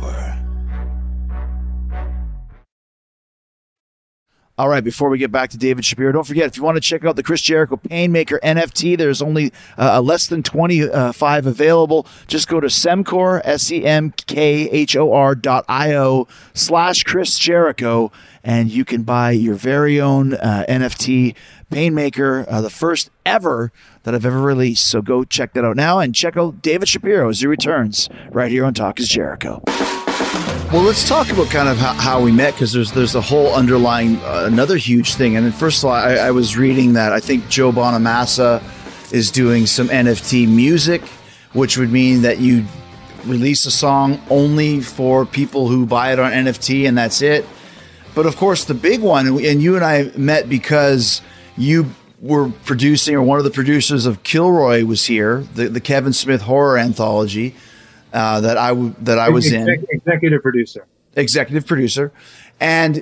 All right, before we get back to David Shapiro, don't forget, if you want to check out the Chris Jericho Painmaker N F T, there's only uh, less than twenty-five available. Just go to Semcor, S E M K H O R dot I O slash Chris Jericho, and you can buy your very own uh, N F T Painmaker, uh, the first ever that I've ever released. So go check that out now, and check out David Shapiro as he returns right here on Talk is Jericho. Well, let's talk about kind of how, how we met, because there's there's a whole underlying, uh, another huge thing. And then first of all, I, I was reading that I think Joe Bonamassa is doing some N F T music, which would mean that you release a song only for people who buy it on N F T, and that's it. But of course, the big one, and you and I met because you were producing, or one of the producers of Kilroy was here, the, the Kevin Smith horror anthology. Uh, that I w- that I was Exec- in. Executive producer. Executive producer. And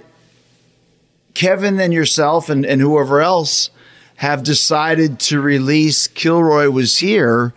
Kevin and yourself and, and whoever else have decided to release Kilroy Was Here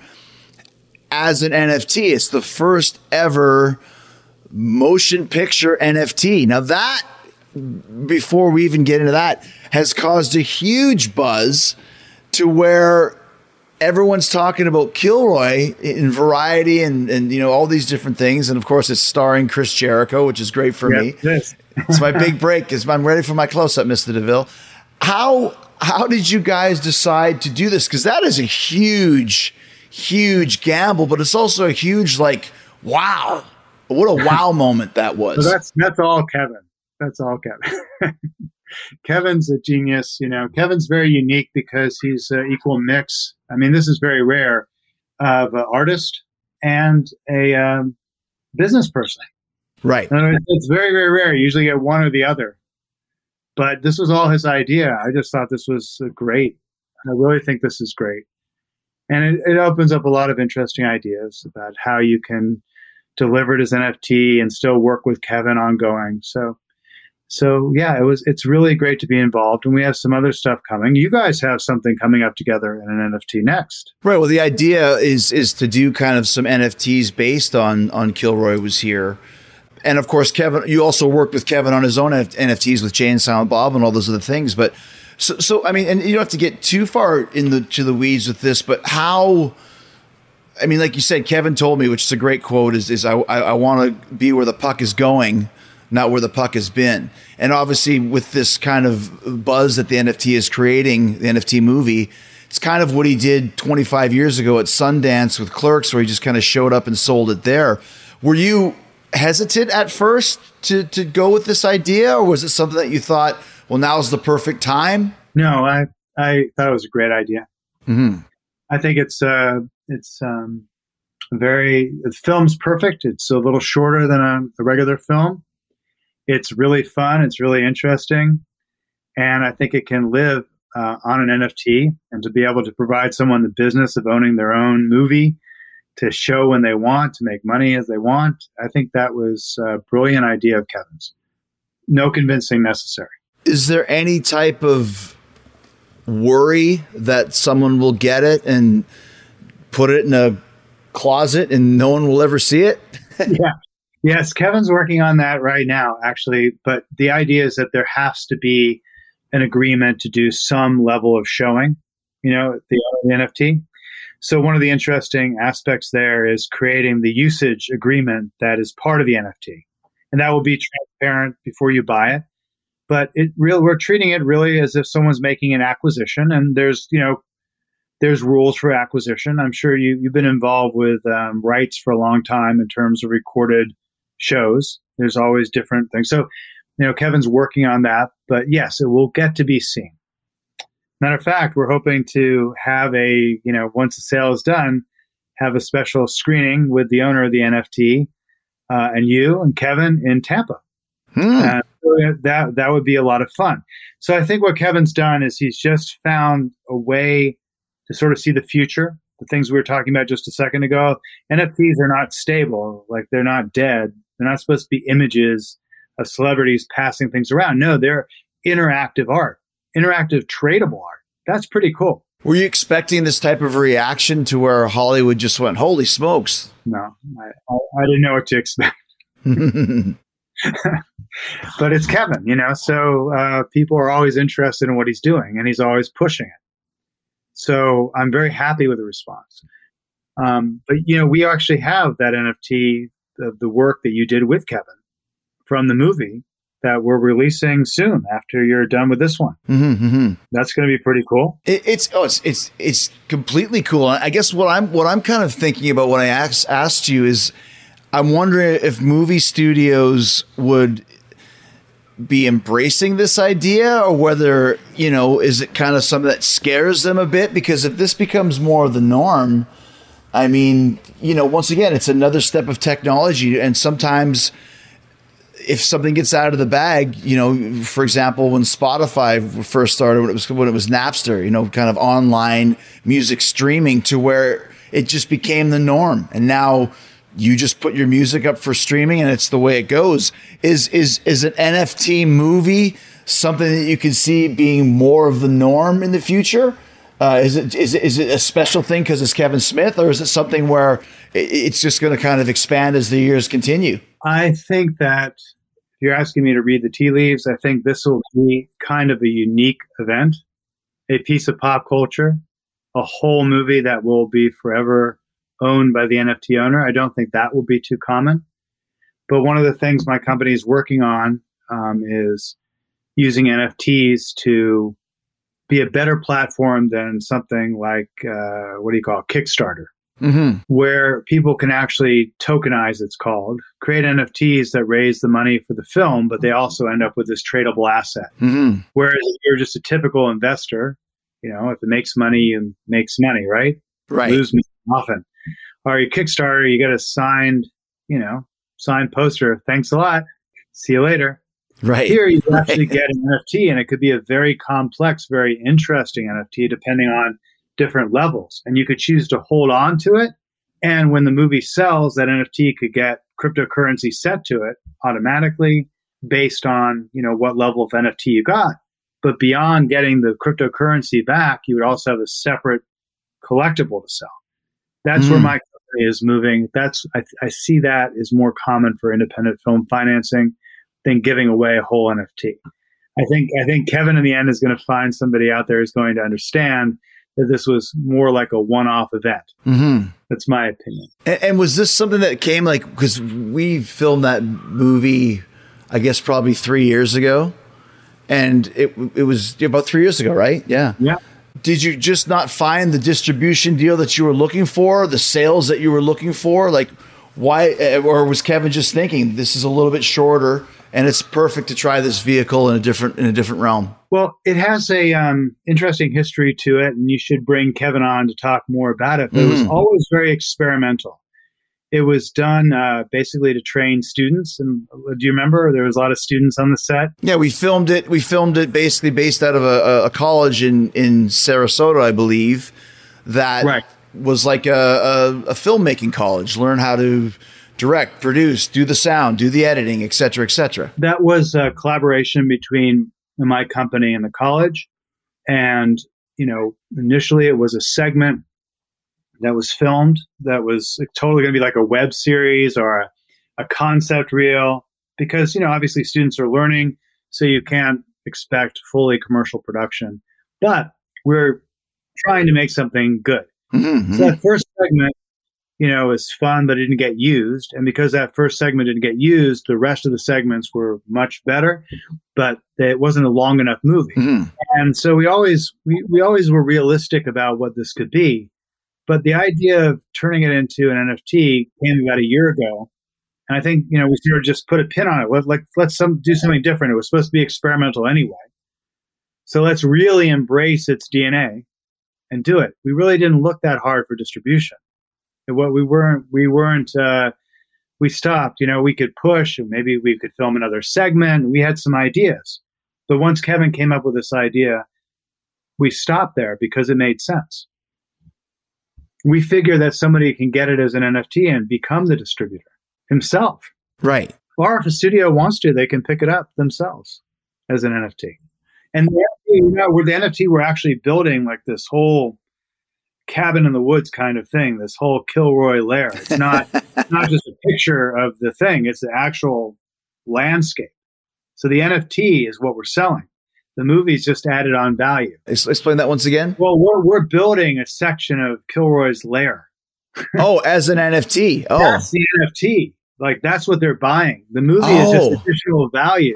as an N F T. It's the first ever motion picture N F T. Now that, before we even get into that, has caused a huge buzz to where everyone's talking about Kilroy in Variety and, and, you know, all these different things. And of course it's starring Chris Jericho, which is great for yep, me. Yes. It's my big break. It's, I'm ready for my close-up, Mister DeVille. How, how did you guys decide to do this? Because that is a huge, huge gamble, but it's also a huge, like, wow. What a wow moment that was. So that's, that's all Kevin. That's all Kevin. Kevin's a genius. You know, Kevin's very unique because he's an equal mix. I mean, this is very rare of an artist and a um, business person. Right. And it's very, very rare. You usually get one or the other. But this was all his idea. I just thought this was great. I really think this is great. And it, it opens up a lot of interesting ideas about how you can deliver it as N F T and still work with Kevin ongoing. So So yeah, it was. It's really great to be involved, and we have some other stuff coming. You guys have something coming up together in an N F T next, right? Well, the idea is is to do kind of some N F Ts based on on Kilroy Was Here, and of course, Kevin. You also worked with Kevin on his own N F Ts with Jay and Silent Bob and all those other things. But so, so I mean, and you don't have to get too far in the to the weeds with this, but how? I mean, like you said, Kevin told me, which is a great quote, is is I I, I want to be where the puck is going, not where the puck has been. And obviously with this kind of buzz that the N F T is creating, the N F T movie, it's kind of what he did twenty-five years ago at Sundance with Clerks, where he just kind of showed up and sold it there. Were you hesitant at first to to go with this idea, or was it something that you thought, well, now's the perfect time? No, I I thought it was a great idea. Mm-hmm. I think it's uh it's um very the film's perfect. It's a little shorter than a, a regular film. It's really fun. It's really interesting, and I think it can live uh, on an N F T. And to be able to provide someone the business of owning their own movie to show when they want, to make money as they want, I think that was a brilliant idea of Kevin's. No convincing necessary. Is there any type of worry that someone will get it and put it in a closet and no one will ever see it? Yeah. Yes, Kevin's working on that right now, actually. But the idea is that there has to be an agreement to do some level of showing, you know, the, the N F T. So one of the interesting aspects there is creating the usage agreement that is part of the N F T. And that will be transparent before you buy it. But it real we're treating it really as if someone's making an acquisition, and there's, you know, there's rules for acquisition. I'm sure you, you've been involved with um, rights for a long time in terms of recorded shows. There's always different things. So, you know, Kevin's working on that, but yes, it will get to be seen. Matter of fact, we're hoping to have a, you know, once the sale is done, have a special screening with the owner of the N F T uh, and you and Kevin in Tampa. Hmm. Uh, that that would be a lot of fun. So I think what Kevin's done is he's just found a way to sort of see the future, the things we were talking about just a second ago. N F Ts are not stable, like they're not dead. They're not supposed to be images of celebrities passing things around. No, they're interactive art, interactive tradable art. That's pretty cool. Were you expecting this type of reaction to where Hollywood just went, holy smokes? No, I, I, I didn't know what to expect. But it's Kevin, you know, so uh, people are always interested in what he's doing, and he's always pushing it. So I'm very happy with the response. Um, but, you know, we actually have that N F T of the work that you did with Kevin from the movie that we're releasing soon after you're done with this one. Mm-hmm, mm-hmm. That's going to be pretty cool. It, it's oh, it's it's it's completely cool. I guess what I'm what I'm kind of thinking about when I asked asked you is, I'm wondering if movie studios would be embracing this idea, or whether, you know, is it kind of something that scares them a bit? Because if this becomes more of the norm, I mean, you know, once again, it's another step of technology. And sometimes if something gets out of the bag, you know, for example, when Spotify first started, when it was when it was Napster, you know, kind of online music streaming, to where it just became the norm. And now you just put your music up for streaming and it's the way it goes. Is is is an N F T movie something that you can see being more of the norm in the future? Uh, is it is it, is it a special thing because it's Kevin Smith, or is it something where it's just going to kind of expand as the years continue? I think that if you're asking me to read the tea leaves, I think this will be kind of a unique event, a piece of pop culture, a whole movie that will be forever owned by the N F T owner. I don't think that will be too common. But one of the things my company is working on um, is using N F Ts to be a better platform than something like, uh, what do you call it, Kickstarter, mm-hmm. where people can actually tokenize, it's called, create N F Ts that raise the money for the film, but they also end up with this tradable asset. Mm-hmm. Whereas if you're just a typical investor, you know, if it makes money, it makes money, right? Right. Lose money often. Or your Kickstarter, you get a signed, you know, signed poster. Thanks a lot. See you later. Right. Here you right. actually get an N F T, and it could be a very complex, very interesting N F T depending on different levels. And you could choose to hold on to it. And when the movie sells, that N F T could get cryptocurrency set to it automatically based on, you know, what level of N F T you got. But beyond getting the cryptocurrency back, you would also have a separate collectible to sell. That's mm. where my company is moving. That's I, I see that is more common for independent film financing than giving away a whole N F T. I think I think Kevin in the end is going to find somebody out there who's going to understand that this was more like a one-off event. Mm-hmm. That's my opinion. And, and was this something that came like, because we filmed that movie, I guess probably three years ago, and it it was about three years ago, right? Yeah. Yeah. Did you just not find the distribution deal that you were looking for, the sales that you were looking for? Like, Why, or was Kevin just thinking this is a little bit shorter and it's perfect to try this vehicle in a different in a different realm? Well, it has a um, interesting history to it, and you should bring Kevin on to talk more about it. But mm-hmm. it was always very experimental. It was done uh, basically to train students. And do you remember there was a lot of students on the set? Yeah, we filmed it. We filmed it basically based out of a, a college in in Sarasota, I believe. That right. was like a, a, a filmmaking college. Learn how to direct, produce, do the sound, do the editing, et cetera, et cetera. That was a collaboration between my company and the college. And, you know, initially it was a segment that was filmed that was totally going to be like a web series or a, a concept reel because, you know, obviously students are learning, so you can't expect fully commercial production. But we're trying to make something good. Mm-hmm. So that first segment, you know, was fun, but it didn't get used. And because that first segment didn't get used, the rest of the segments were much better, but it wasn't a long enough movie. Mm-hmm. And so we always, we, we always were realistic about what this could be. But the idea of turning it into an N F T came about a year ago. And I think, you know, we sort of just put a pin on it. Let, like, let's some, do something different. It was supposed to be experimental anyway. So let's really embrace its D N A and do it. We really didn't look that hard for distribution. What we weren't, we weren't, uh, we stopped, you know, we could push and maybe we could film another segment. We had some ideas, but once Kevin came up with this idea, we stopped there because it made sense. We figure that somebody can get it as an N F T and become the distributor himself. Right. Or if a studio wants to, they can pick it up themselves as an N F T. And the N F T, you know, with the N F T, we're actually building like this whole cabin in the woods kind of thing, this whole Kilroy lair. It's not not just a picture of the thing, it's the actual landscape. So the N F T is what we're selling. The movie's just added on value. Explain that once again. Well, we're we're building a section of Kilroy's lair. Oh, as an N F T. Oh, that's the N F T. Like that's what they're buying. The movie oh. is just additional value.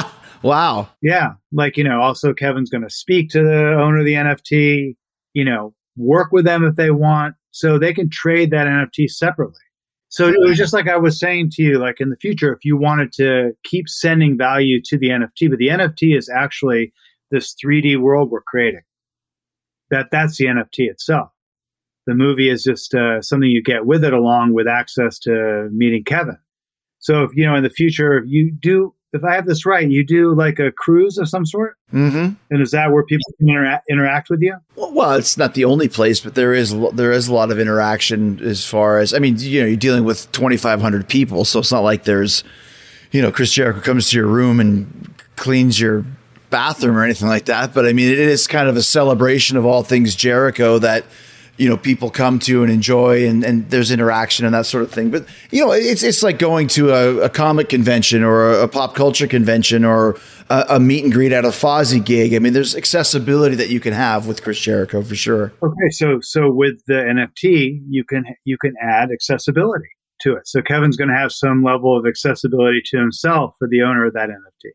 Wow. Yeah. Like, you know, also Kevin's going to speak to the owner of the N F T, you know, work with them if they want, so they can trade that N F T separately. So it was just like I was saying to you, like in the future, if you wanted to keep sending value to the N F T, but the N F T is actually this three D world we're creating. That that's the N F T itself. The movie is just uh, something you get with it, along with access to meeting Kevin. So if, you know, in the future, if you do, if I have this right, you do like a cruise of some sort? Mm-hmm. And is that where people can intera- interact with you? Well, it's not the only place, but there is there is a lot of interaction as far as, I mean, you know, you're dealing with twenty-five hundred people, so it's not like there's, you know, Chris Jericho comes to your room and cleans your bathroom or anything like that. But I mean, it is kind of a celebration of all things Jericho that, you know, people come to and enjoy, and, and there's interaction and that sort of thing. But, you know, it's it's like going to a, a comic convention or a, a pop culture convention or a, a meet and greet at a Fozzy gig. I mean, there's accessibility that you can have with Chris Jericho for sure. Okay, so so with the N F T, you can you can add accessibility to it. So Kevin's going to have some level of accessibility to himself for the owner of that N F T.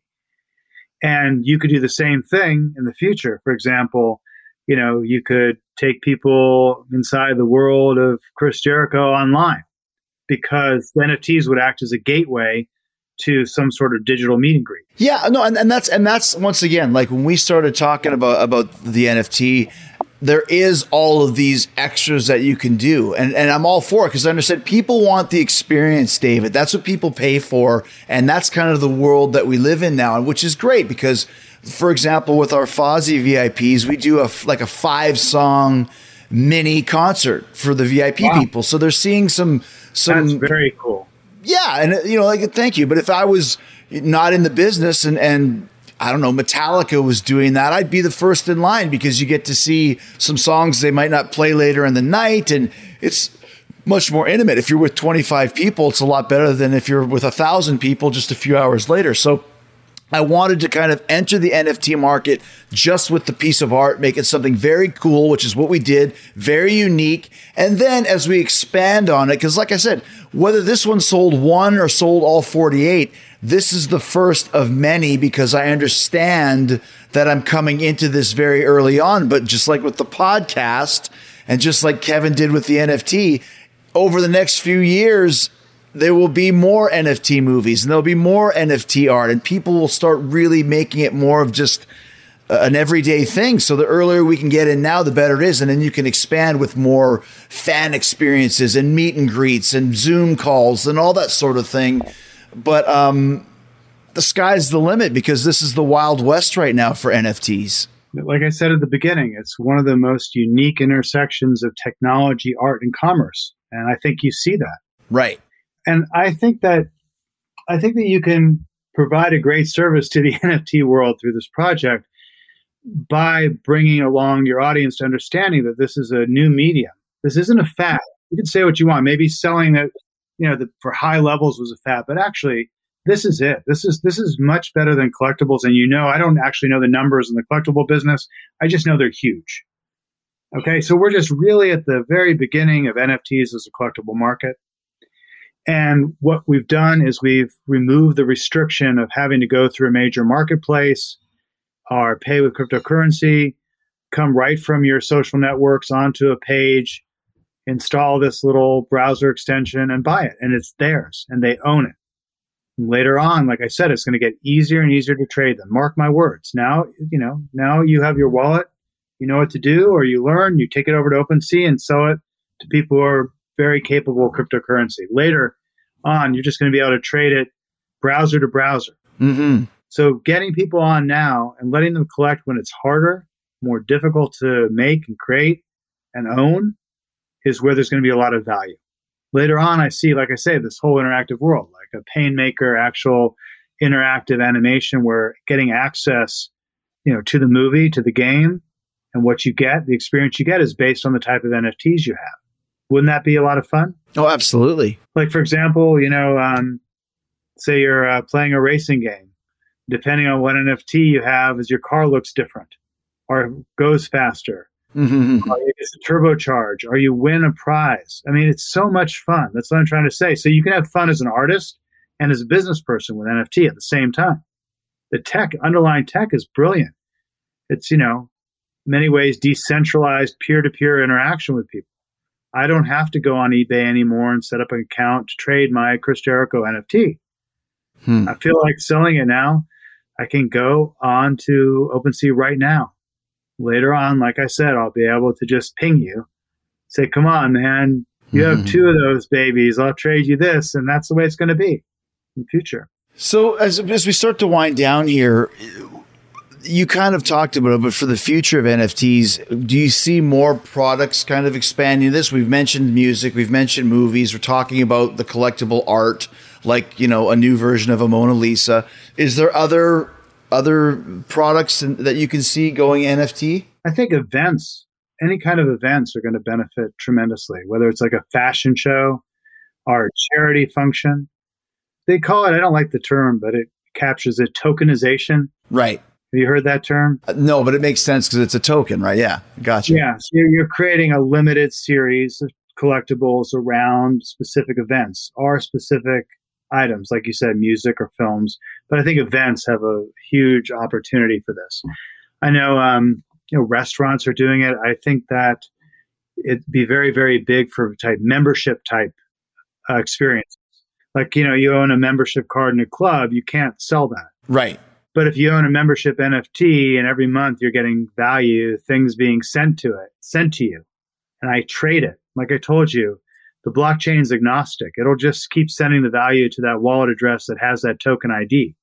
And you could do the same thing in the future. For example, you know, you could take people inside the world of Chris Jericho online, because the N F Ts would act as a gateway to some sort of digital meet and greet. Yeah, no, and, and that's and that's once again, like when we started talking about about the N F T, there is all of these extras that you can do, and and I'm all for it, because I understand people want the experience, David. That's what people pay for, and that's kind of the world that we live in now, which is great because, for example, with our Fozzy V I Ps, we do a like a five song mini concert for the V I P wow. people, so they're seeing some some. That's very cool. Yeah, and you know, like thank you. But if I was not in the business and and I don't know, Metallica was doing that, I'd be the first in line, because you get to see some songs they might not play later in the night, and it's much more intimate. If you're with twenty-five people, it's a lot better than if you're with a thousand people just a few hours later. So I wanted to kind of enter the N F T market just with the piece of art, make it something very cool, which is what we did, very unique. And then as we expand on it, because like I said, whether this one sold one or sold all forty-eight, this is the first of many, because I understand that I'm coming into this very early on. But just like with the podcast, and just like Kevin did with the N F T, over the next few years, there will be more N F T movies and there'll be more N F T art, and people will start really making it more of just uh, an everyday thing. So the earlier we can get in now, the better it is. And then you can expand with more fan experiences and meet and greets and Zoom calls and all that sort of thing. But um, the sky's the limit, because this is the Wild West right now for N F Ts. Like I said at the beginning, it's one of the most unique intersections of technology, art, and commerce. And I think you see that. Right. And I think that I think that you can provide a great service to the N F T world through this project by bringing along your audience to understanding that this is a new medium. This isn't a fad. You can say what you want. Maybe selling it, you know, the, for high levels was a fad, but actually, this is it. This is this is much better than collectibles. And you know, I don't actually know the numbers in the collectible business. I just know they're huge. Okay, so we're just really at the very beginning of N F Ts as a collectible market. And what we've done is we've removed the restriction of having to go through a major marketplace or pay with cryptocurrency, come right from your social networks onto a page, install this little browser extension and buy it. And it's theirs and they own it. And later on, like I said, it's going to get easier and easier to trade them. Mark my words. Now, you know, now you have your wallet, you know what to do, or you learn, you take it over to OpenSea and sell it to people who are very capable of cryptocurrency. Later on, you're just going to be able to trade it browser to browser. Mm-hmm. So getting people on now and letting them collect when it's harder, more difficult to make and create and own is where there's going to be a lot of value. Later on, I see, like I say, this whole interactive world, like a Painmaker, actual interactive animation where getting access, you know, to the movie, to the game, and what you get, the experience you get is based on the type of N F Ts you have. Wouldn't that be a lot of fun? Oh, absolutely. Like, for example, you know, um, say you're uh, playing a racing game. Depending on what N F T you have, as your car looks different or goes faster. Mm-hmm. Or it's a turbocharge, or you win a prize. I mean, it's so much fun. That's what I'm trying to say. So you can have fun as an artist and as a business person with N F T at the same time. The tech, underlying tech is brilliant. It's, you know, in many ways decentralized peer-to-peer interaction with people. I don't have to go on eBay anymore and set up an account to trade my Chris Jericho N F T. Hmm. I feel like selling it now. I can go on to OpenSea right now. Later on, like I said, I'll be able to just ping you, say, come on, man, you mm-hmm. have two of those babies. I'll trade you this. And that's the way it's going to be in the future. So as, as we start to wind down here, you kind of talked about it, but for the future of N F Ts, do you see more products kind of expanding this? We've mentioned music, we've mentioned movies, we're talking about the collectible art, like, you know, a new version of a Mona Lisa. Is there other other products that you can see going N F T? I think events, any kind of events are going to benefit tremendously, whether it's like a fashion show or a charity function. They call it, I don't like the term, but it captures it, tokenization. Right. Have you heard that term? Uh, no, but it makes sense because it's a token, right? Yeah, gotcha. Yeah, so you're, you're creating a limited series of collectibles around specific events or specific items, like you said, music or films. But I think events have a huge opportunity for this. I know, um, you know, restaurants are doing it. I think that it'd be very, very big for type membership type uh, experiences. Like, you know, you own a membership card in a club, you can't sell that. Right. But if you own a membership N F T and every month you're getting value, things being sent to it, sent to you, and I trade it, like I told you, the blockchain is agnostic. It'll just keep sending the value to that wallet address that has that token I D.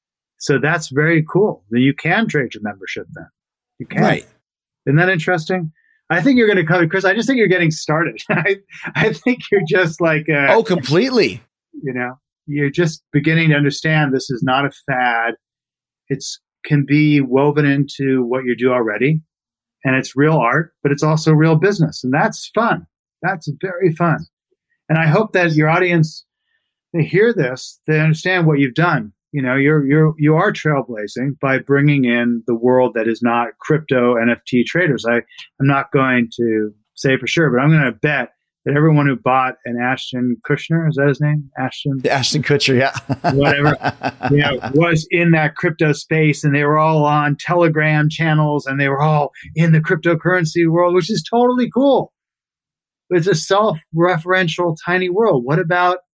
So that's very cool. Then you can trade your membership then. You can. Right. Isn't that interesting? I think you're going to come, Chris. I just think you're getting started. I, I think you're just like... Uh, oh, completely. You know, you're just beginning to understand this is not a fad. It's can be woven into what you do already. And it's real art, but it's also real business. And that's fun. That's very fun. And I hope that your audience, they hear this, they understand what you've done. You know, you're you're you are trailblazing by bringing in the world that is not crypto N F T traders. I I'm not going to say for sure, but I'm going to bet that everyone who bought an Ashton Kutcher, is that his name? Ashton? Ashton Kutcher, yeah. Whatever, you know, was in that crypto space, and they were all on Telegram channels, and they were all in the cryptocurrency world, which is totally cool. It's a self-referential tiny world. What about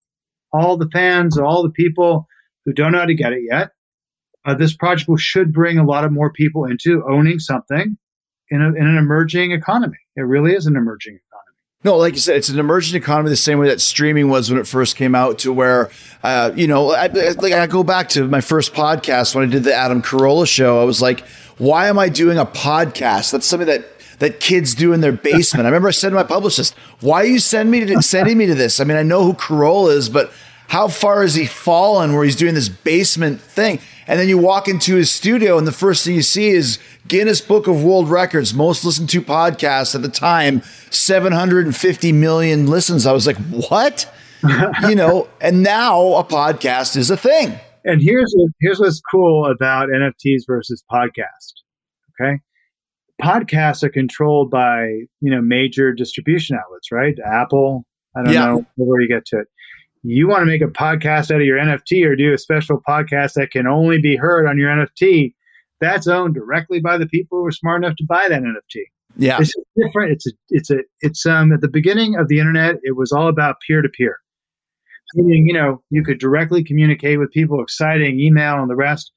all the fans, all the people who don't know how to get it yet. Uh, this project will, should bring a lot of more people into owning something in, a, in an emerging economy. It really is an emerging economy. No, like you said, it's an emerging economy the same way that streaming was when it first came out, to where, uh, you know, I, like I go back to my first podcast when I did the Adam Carolla show. I was like, why am I doing a podcast? That's something that that kids do in their basement. I remember I said to my publicist, why are you send me to, sending me to this? I mean, I know who Carolla is, but how far has he fallen where he's doing this basement thing? And then you walk into his studio and the first thing you see is Guinness Book of World Records, most listened to podcast at the time, seven hundred fifty million listens. I was like, what? You know, and now a podcast is a thing. And here's what, here's what's cool about N F Ts versus podcast. Okay. Podcasts are controlled by, you know, major distribution outlets, right? Apple. I don't Yeah. know where you get to it. You want to make a podcast out of your N F T or do a special podcast that can only be heard on your N F T. That's owned directly by the people who are smart enough to buy that N F T. Yeah. It's different. It's a, it's a, it's, um, at the beginning of the internet, it was all about peer to peer. Meaning, you know, you could directly communicate with people, exciting email and the rest.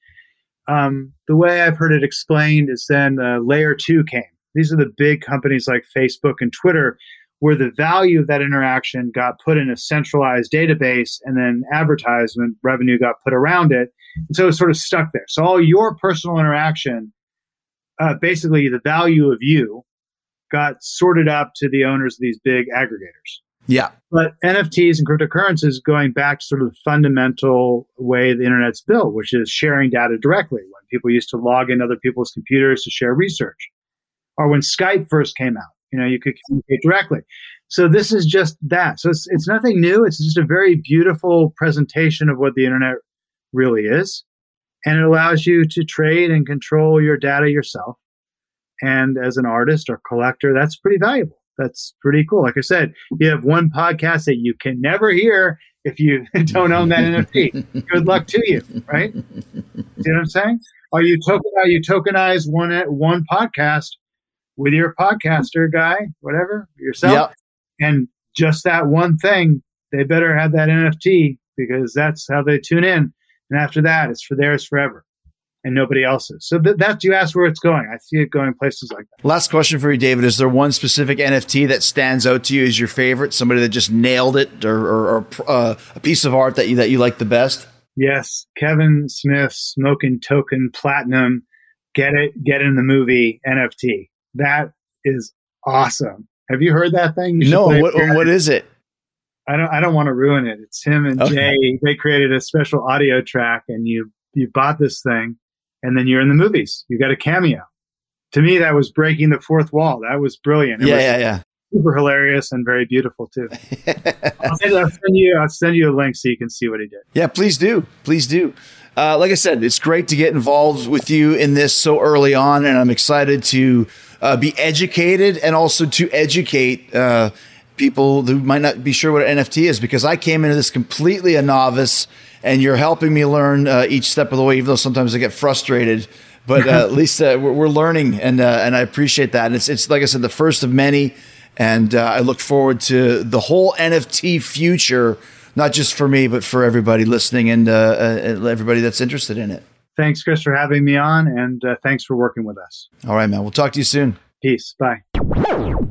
Um, the way I've heard it explained is then uh, layer two came. These are the big companies like Facebook and Twitter, where the value of that interaction got put in a centralized database and then advertisement revenue got put around it. And so it sort of stuck there. So all your personal interaction, uh, basically the value of you got sorted up to the owners of these big aggregators. Yeah. But N F Ts and cryptocurrencies going back to sort of the fundamental way the internet's built, which is sharing data directly. When people used to log in other people's computers to share research, or when Skype first came out, you know, you could communicate directly. So this is just that. So it's, it's nothing new. It's just a very beautiful presentation of what the internet really is. And it allows you to trade and control your data yourself. And as an artist or collector, that's pretty valuable. That's pretty cool. Like I said, you have one podcast that you can never hear if you don't own that N F T. Good luck to you, right? See what I'm saying? Or you token, or you tokenize one one podcast with your podcaster guy, whatever, yourself. Yep. And just that one thing, they better have that N F T because that's how they tune in. And after that, it's for theirs forever and nobody else's. So th- that you ask where it's going. I see it going places like that. Last question for you, David. Is there one specific N F T that stands out to you as your favorite? Somebody that just nailed it, or, or, or uh, a piece of art that you that you like the best? Yes, Kevin Smith, Smoking Token Platinum, get it, get in the movie N F T. That is awesome. Have you heard that thing? You No. play What, it. what is it? I don't. I don't want to ruin it. It's him and Okay. Jay. They created a special audio track, and you you bought this thing, and then you're in the movies. You got a cameo. To me, that was breaking the fourth wall. That was brilliant. It Yeah, was yeah, yeah. super hilarious and very beautiful too. I'll, send, I'll send you. I'll send you a link so you can see what he did. Yeah, please do. Please do. Uh, like I said, it's great to get involved with you in this so early on, and I'm excited to uh, be educated and also to educate uh, people who might not be sure what an N F T is, because I came into this completely a novice, and you're helping me learn uh, each step of the way, even though sometimes I get frustrated. But uh, at least uh, we're, we're learning, and uh, and I appreciate that. And it's it's like I said, the first of many, and uh, I look forward to the whole N F T future. Not just for me, but for everybody listening and uh, uh, everybody that's interested in it. Thanks, Chris, for having me on, and uh, thanks for working with us. All right, man. We'll talk to you soon. Peace. Bye.